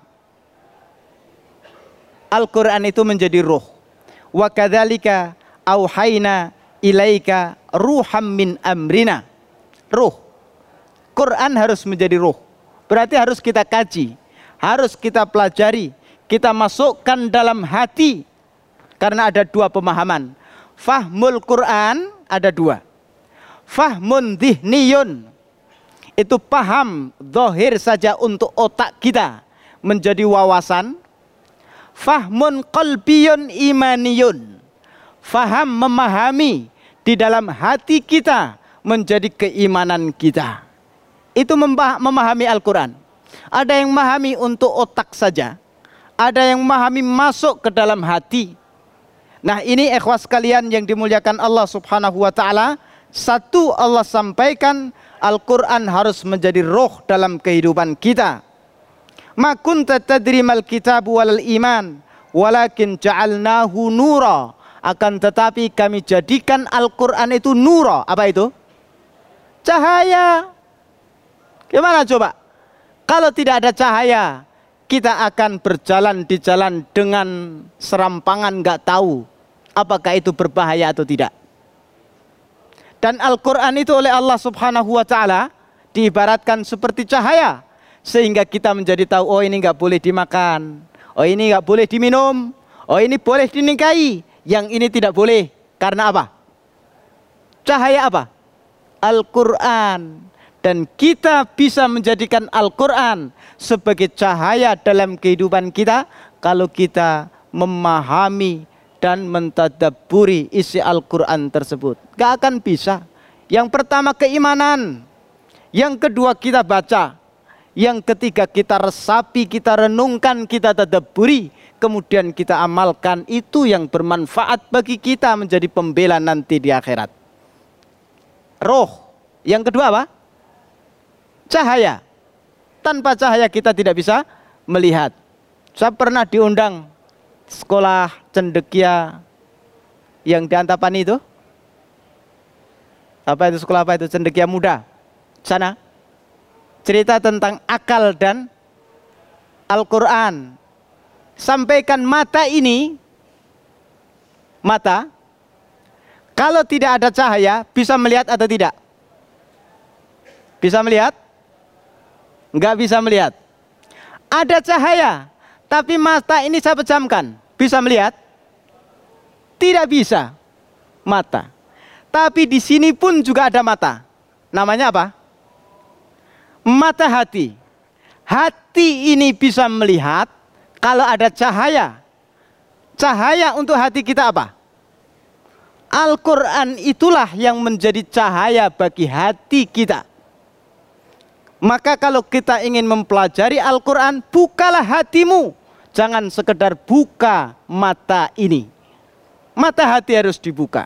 Al-Quran itu menjadi ruh. Wa kadzalika auhayna ilaika ruham min amrina. Ruh. Quran harus menjadi ruh. Berarti harus kita kaji, harus kita pelajari, kita masukkan dalam hati. Karena ada dua pemahaman. Fahmul Quran ada dua. Fahmun dhihniyun, itu paham zahir saja untuk otak kita menjadi wawasan. Fahmun qalbiyun imaniyun, faham memahami di dalam hati kita menjadi keimanan kita. Itu memahami Al-Quran. Ada yang memahami untuk otak saja, ada yang memahami masuk ke dalam hati. Nah, ini ikhwas sekalian yang dimuliakan Allah Subhanahu wa taala. Satu, Allah sampaikan Al-Quran harus menjadi roh dalam kehidupan kita. Ma kunta tadri mal kitabu walal iman, walakin ja'alnahu nura. Akan tetapi kami jadikan Al-Quran itu nura. Apa itu? Cahaya. Gimana coba? Kalau tidak ada cahaya, kita akan berjalan di jalan dengan serampangan, nggak tahu apakah itu berbahaya atau tidak. Dan Al-Quran itu oleh Allah Subhanahu wa taala diibaratkan seperti cahaya, sehingga kita menjadi tahu, oh ini nggak boleh dimakan, oh ini nggak boleh diminum, oh ini boleh dinikahi, yang ini tidak boleh. Karena apa? Cahaya apa? Al-Quran. Dan kita bisa menjadikan Al-Quran sebagai cahaya dalam kehidupan kita kalau kita memahami dan mentadabburi isi Al-Quran tersebut. Gak akan bisa. Yang pertama keimanan, yang kedua kita baca, yang ketiga kita resapi, kita renungkan, kita tadabburi, kemudian kita amalkan. Itu yang bermanfaat bagi kita menjadi pembela nanti di akhirat. Roh. Yang kedua apa? Cahaya. Tanpa cahaya kita tidak bisa melihat. Saya pernah diundang sekolah cendekia yang di Antapani itu. Apa itu sekolah apa itu? Cendekia muda. Sana. Cerita tentang akal dan Al-Quran. sampaikan mata ini, mata, kalau tidak ada cahaya, bisa melihat atau tidak? Bisa melihat? Enggak bisa melihat. Ada cahaya, tapi mata ini saya pejamkan. Bisa melihat? Tidak bisa. Mata. Tapi di sini pun juga ada mata. Namanya apa? Mata hati. Hati ini bisa melihat kalau ada cahaya. Cahaya untuk hati kita apa? Al-Quran itulah yang menjadi cahaya bagi hati kita. Maka kalau kita ingin mempelajari Al-Quran, bukalah hatimu. Jangan sekedar buka mata ini. Mata hati harus dibuka.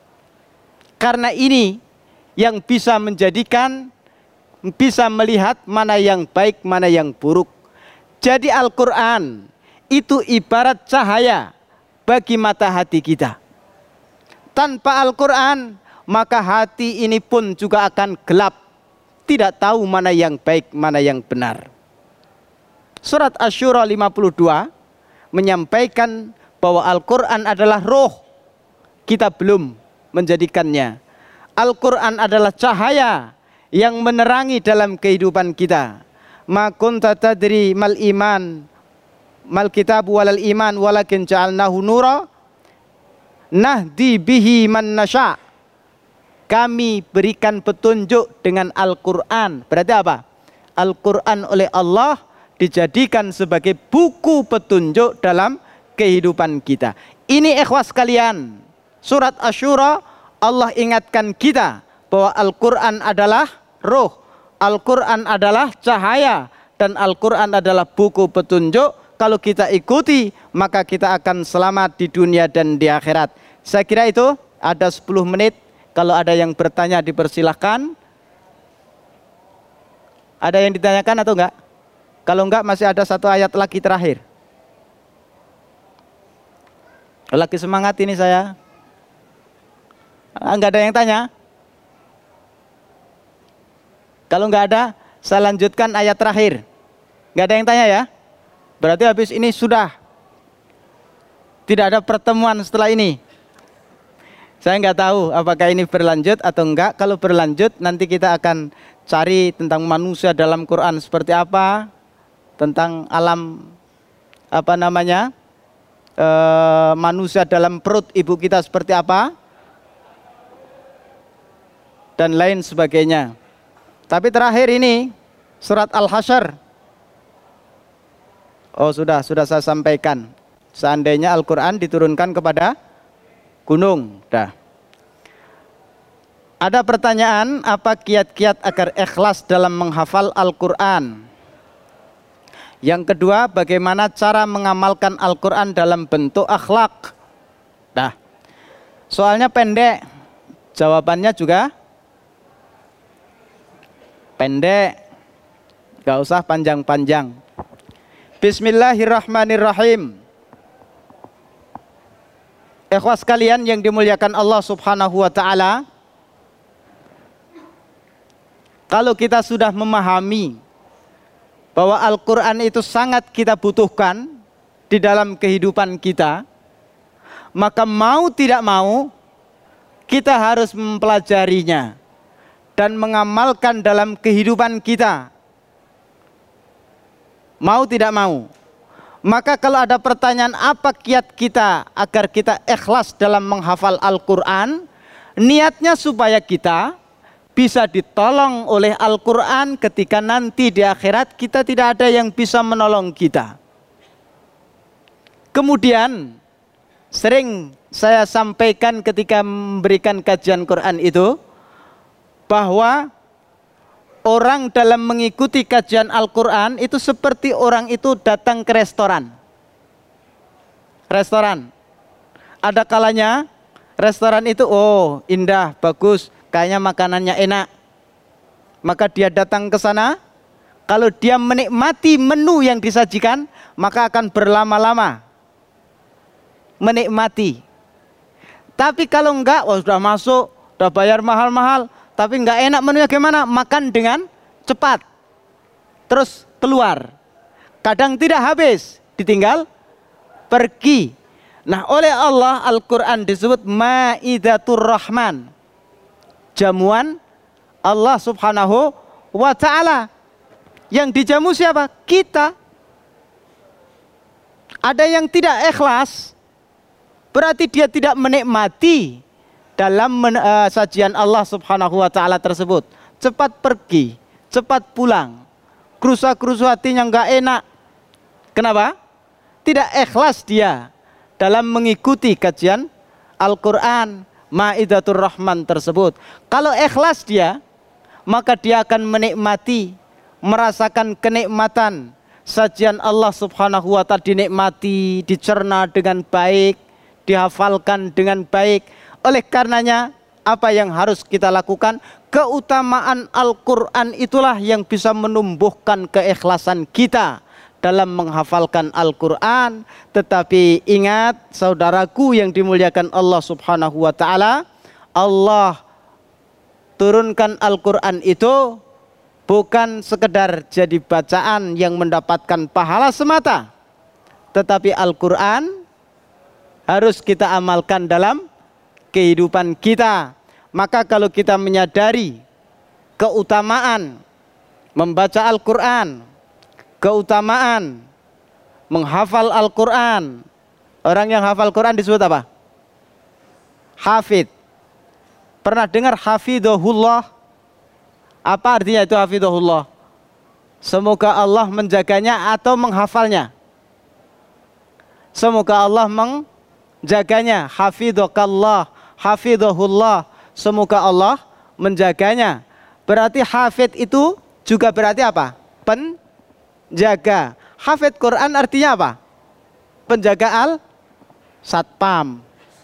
Karena ini yang bisa menjadikan, bisa melihat mana yang baik, mana yang buruk. Jadi Al-Quran itu ibarat cahaya bagi mata hati kita. Tanpa Al-Quran, maka hati ini pun juga akan gelap. Tidak tahu mana yang baik, mana yang benar. Surat Asy-Syura lima puluh dua menyampaikan bahwa Al-Quran adalah roh. Kita belum menjadikannya. Al-Quran adalah cahaya yang menerangi dalam kehidupan kita. Ma kunta tadri mal iman, mal kitab walal iman, walakin ja'alnahu nura nahdi bihi man nasya. Kami berikan petunjuk dengan Al-Quran. Berarti apa? Al-Quran oleh Allah dijadikan sebagai buku petunjuk dalam kehidupan kita. Ini ikhwas kalian, surat Asy-Syura Allah ingatkan kita bahwa Al-Quran adalah roh, Al-Quran adalah cahaya, dan Al-Quran adalah buku petunjuk. Kalau kita ikuti, maka kita akan selamat di dunia dan di akhirat. Saya kira itu ada sepuluh menit. Kalau ada yang bertanya dipersilahkan. Ada yang ditanyakan atau enggak? Kalau enggak, masih ada satu ayat lagi terakhir. Lagi semangat ini saya. Enggak ada yang tanya? Kalau enggak ada, saya lanjutkan ayat terakhir. Enggak ada yang tanya ya? Berarti habis ini sudah. Tidak ada pertemuan setelah ini. Saya nggak tahu apakah ini berlanjut atau enggak. Kalau berlanjut, nanti kita akan cari tentang manusia dalam Quran seperti apa, tentang alam apa namanya e, manusia dalam perut ibu kita seperti apa, dan lain sebagainya. Tapi terakhir ini surat Al-Hasyr. Oh sudah, sudah saya sampaikan. Seandainya Al-Quran diturunkan kepada gunung, dah. Ada pertanyaan, apa kiat-kiat agar ikhlas dalam menghafal Al-Quran? Yang kedua, bagaimana cara mengamalkan Al-Quran dalam bentuk akhlak? Dah. Soalnya pendek, jawabannya juga pendek, gak usah panjang-panjang. Bismillahirrahmanirrahim. Ikhwas kalian yang dimuliakan Allah subhanahu wa ta'ala, kalau kita sudah memahami bahwa Al-Quran itu sangat kita butuhkan di dalam kehidupan kita, maka mau tidak mau kita harus mempelajarinya dan mengamalkan dalam kehidupan kita. Mau tidak mau. Maka kalau ada pertanyaan apa kiat kita agar kita ikhlas dalam menghafal Al-Quran, niatnya supaya kita bisa ditolong oleh Al-Quran ketika nanti di akhirat kita tidak ada yang bisa menolong kita. Kemudian sering saya sampaikan ketika memberikan kajian Quran itu, bahwa orang dalam mengikuti kajian Al-Quran itu seperti orang itu datang ke restoran. Restoran. Ada kalanya restoran itu oh indah, bagus, kayaknya makanannya enak. Maka dia datang ke sana. Kalau dia menikmati menu yang disajikan, maka akan berlama-lama menikmati. Tapi kalau enggak, wah sudah masuk, sudah bayar mahal-mahal, tapi enggak enak menunya, gimana? Makan dengan cepat, terus keluar. Kadang tidak habis, ditinggal pergi. Nah, oleh Allah Al-Quran disebut Maidatur Rahman, jamuan Allah subhanahu wa ta'ala. Yang dijamu siapa? Kita. Ada yang tidak ikhlas, berarti dia tidak menikmati dalam men, uh, sajian Allah subhanahu wa ta'ala tersebut. Cepat pergi, cepat pulang, kerusa-kerusu hatinya nggak enak. Kenapa? Tidak ikhlas dia dalam mengikuti kajian Al-Quran Maidatur Rahman tersebut. Kalau ikhlas dia, maka dia akan menikmati, merasakan kenikmatan sajian Allah subhanahu wa ta'ala, dinikmati, dicerna dengan baik, dihafalkan dengan baik. Oleh karenanya, apa yang harus kita lakukan? Keutamaan Al-Quran itulah yang bisa menumbuhkan keikhlasan kita dalam menghafalkan Al-Quran. Tetapi ingat saudaraku yang dimuliakan Allah subhanahu wa ta'ala, Allah turunkan Al-Quran itu bukan sekedar jadi bacaan yang mendapatkan pahala semata, tetapi Al-Quran harus kita amalkan dalam kehidupan kita. Maka kalau kita menyadari keutamaan membaca Al-Quran, keutamaan menghafal Al-Quran, orang yang hafal Quran disebut apa? Hafid. Pernah dengar hafidhullah? Apa artinya itu hafidhullah? Semoga Allah menjaganya atau menghafalnya? Semoga Allah menjaganya. Hafidhakallah, hafidhullah, semoga Allah menjaganya. Berarti hafid itu juga berarti apa? Penjaga. Hafid Quran artinya apa? Penjaga al-satpam.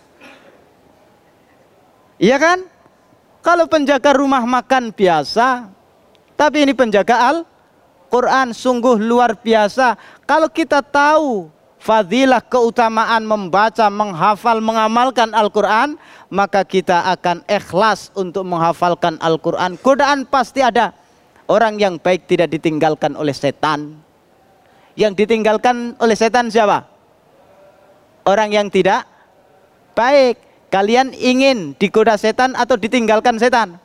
Iya kan? Kalau penjaga rumah makan biasa, tapi ini penjaga Al-Quran, sungguh luar biasa. Kalau kita tahu fadilah keutamaan membaca, menghafal, mengamalkan Al-Quran, maka kita akan ikhlas untuk menghafalkan Al-Quran. Godaan pasti ada. Orang yang baik tidak ditinggalkan oleh setan. Yang ditinggalkan oleh setan siapa? Orang yang tidak baik. Kalian ingin digoda setan atau ditinggalkan setan?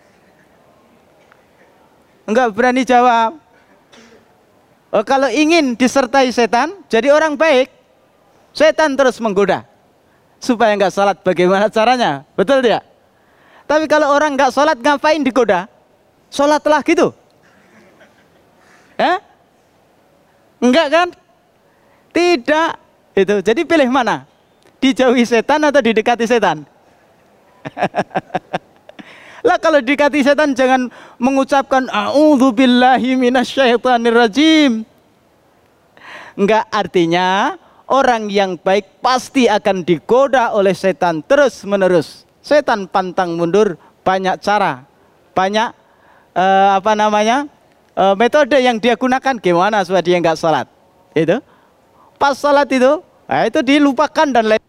Enggak berani jawab. Oh, kalau ingin disertai setan, jadi orang baik, setan terus menggoda supaya enggak salat. Bagaimana caranya? Betul tidak? Tapi kalau orang enggak salat, ngapain digoda? Salatlah gitu. Eh? Enggak kan? Tidak. Itu. Jadi pilih mana? Dijauhi setan atau didekati setan? Lah kalau didekati setan jangan mengucapkan a'udzubillahi minasyaitonirrajim. Enggak, artinya orang yang baik pasti akan digoda oleh setan terus menerus. Setan pantang mundur, banyak cara, banyak uh, apa namanya uh, metode yang dia gunakan. Gimana supaya dia enggak salat? Itu pas salat itu, nah itu dilupakan dan lain.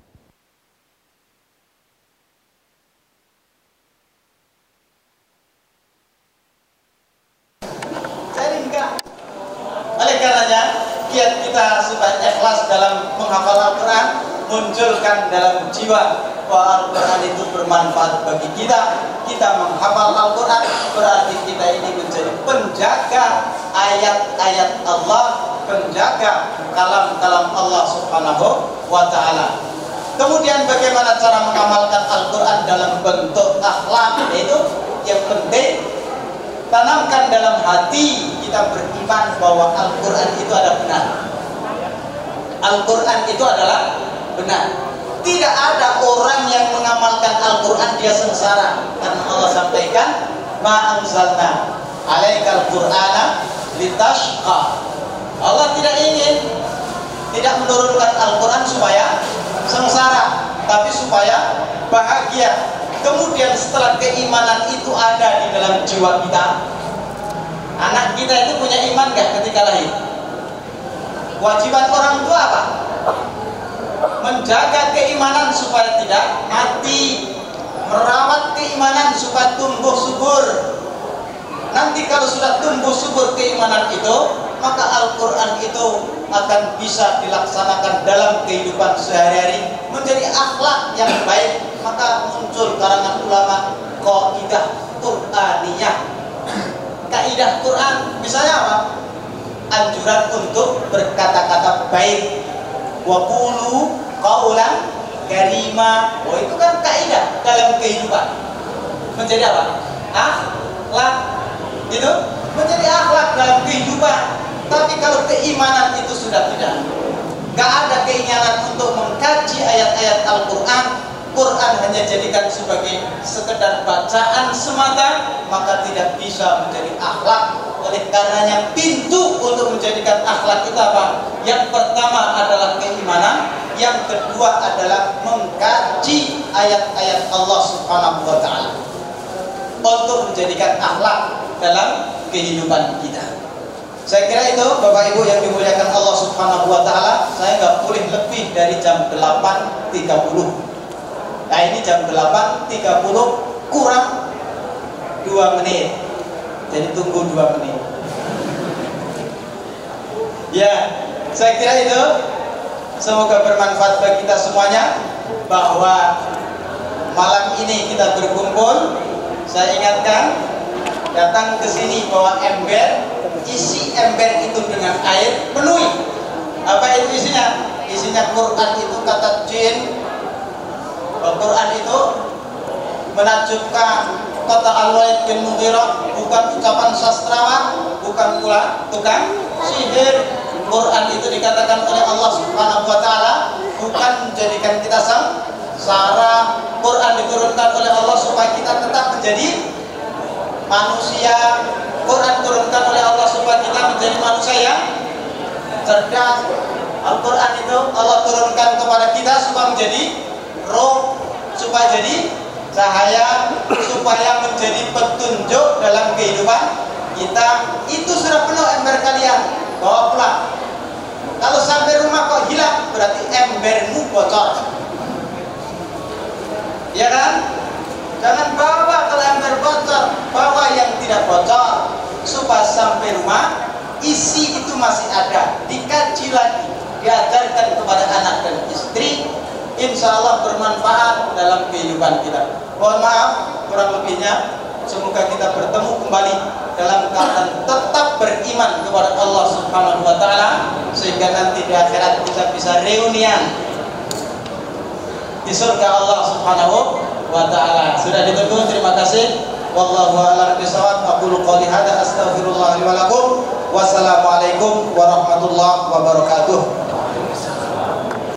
Oleh karenanya kiat kita supaya ikhlas dalam menghafal Al-Quran, munculkan dalam jiwa bahwa Al-Quran itu bermanfaat bagi kita. Kita menghafal Al-Quran berarti kita ini menjadi penjaga ayat-ayat Allah, penjaga kalam-kalam Allah subhanahu wa ta'ala. Kemudian bagaimana cara mengamalkan Al-Quran dalam bentuk akhlak? Itu yang penting, tanamkan dalam hati kita beriman bahwa Al-Quran itu adalah benar. Al-Quran itu adalah benar. Tidak ada orang yang mengamalkan Al-Quran dia sengsara, karena Allah sampaikan ma anzalna alaikal qur'ana litashqa. Allah tidak ingin, tidak menurunkan Al-Quran supaya sengsara, tapi supaya bahagia. Kemudian setelah keimanan itu ada di dalam jiwa kita, anak kita itu punya iman gak ketika lahir? Kewajiban orang tua apa? Menjaga keimanan supaya tidak mati, merawat keimanan supaya tumbuh subur. Nanti kalau sudah tumbuh subur keimanan itu, maka Al-Quran itu akan bisa dilaksanakan dalam kehidupan sehari-hari, menjadi akhlak yang baik, maka muncul karangan ulama kaidah Qur'aniyah. Kaidah Quran misalnya apa? Anjuran untuk berkata-kata baik. Wa qulu qaulan karima. Oh, itu kan kaidah dalam kehidupan. Menjadi apa? Akhlak. Itu menjadi akhlak dalam kehidupan. Tapi kalau keimanan itu sudah tidak, gak ada keinginan untuk mengkaji ayat-ayat Al-Quran, Quran hanya jadikan sebagai sekedar bacaan semata, maka tidak bisa menjadi akhlak. Oleh karenanya pintu untuk menjadikan akhlak itu apa? Yang pertama adalah keimanan, yang kedua adalah mengkaji ayat-ayat Allah Subhanahu wa Ta'ala untuk menjadikan akhlak dalam kehidupan kita. Saya kira itu Bapak Ibu yang dimuliakan Allah Subhanahu wa Ta'ala. Saya nggak boleh lebih dari jam delapan tiga puluh. Nah, ini jam delapan tiga puluh kurang dua menit. Jadi tunggu dua menit. Ya, saya kira itu. Semoga bermanfaat bagi kita semuanya, bahwa malam ini kita berkumpul. Saya ingatkan, datang ke sini bawa ember, isi ember itu dengan air, penuhi. Apa itu isinya? Isinya Quran itu kata jin. Quran itu menakjubkan, kata Al-Walid bin Mughirah, bukan ucapan sastrawan, bukan pula tukang sihir. Quran itu dikatakan oleh Allah Subhanahu wa Ta'ala bukan menjadikan kita sengsara. Quran diturunkan oleh Allah supaya kita tetap menjadi manusia. Quran diturunkan oleh Allah supaya kita menjadi manusia yang cerdas. Al-Quran itu Allah turunkan kepada kita supaya menjadi roh, supaya jadi cahaya, supaya menjadi petunjuk dalam kehidupan kita. Itu sudah penuh ember kalian, bawa pulang. Kalau sampai rumah kok hilang, berarti embermu bocor. Ya kan? Jangan bawa kalau ember bocor, bawa yang tidak bocor, supaya sampai rumah isi itu masih ada, dikaji lagi, diajarkan kepada anak dan istri. Insya Allah bermanfaat dalam kehidupan kita. Mohon maaf kurang lebihnya. Semoga kita bertemu kembali dalam keadaan tetap beriman kepada Allah Subhanahu wa Ta'ala, sehingga nanti di akhirat kita bisa reunian di surga Allah Subhanahu wa Ta'ala. Sudah ditunggu, terima kasih. Wallahu a'lam bishawab. Aqulu qouli hadza astaghfirullah li wa lakum. Wassalamualaikum warahmatullahi wabarakatuh.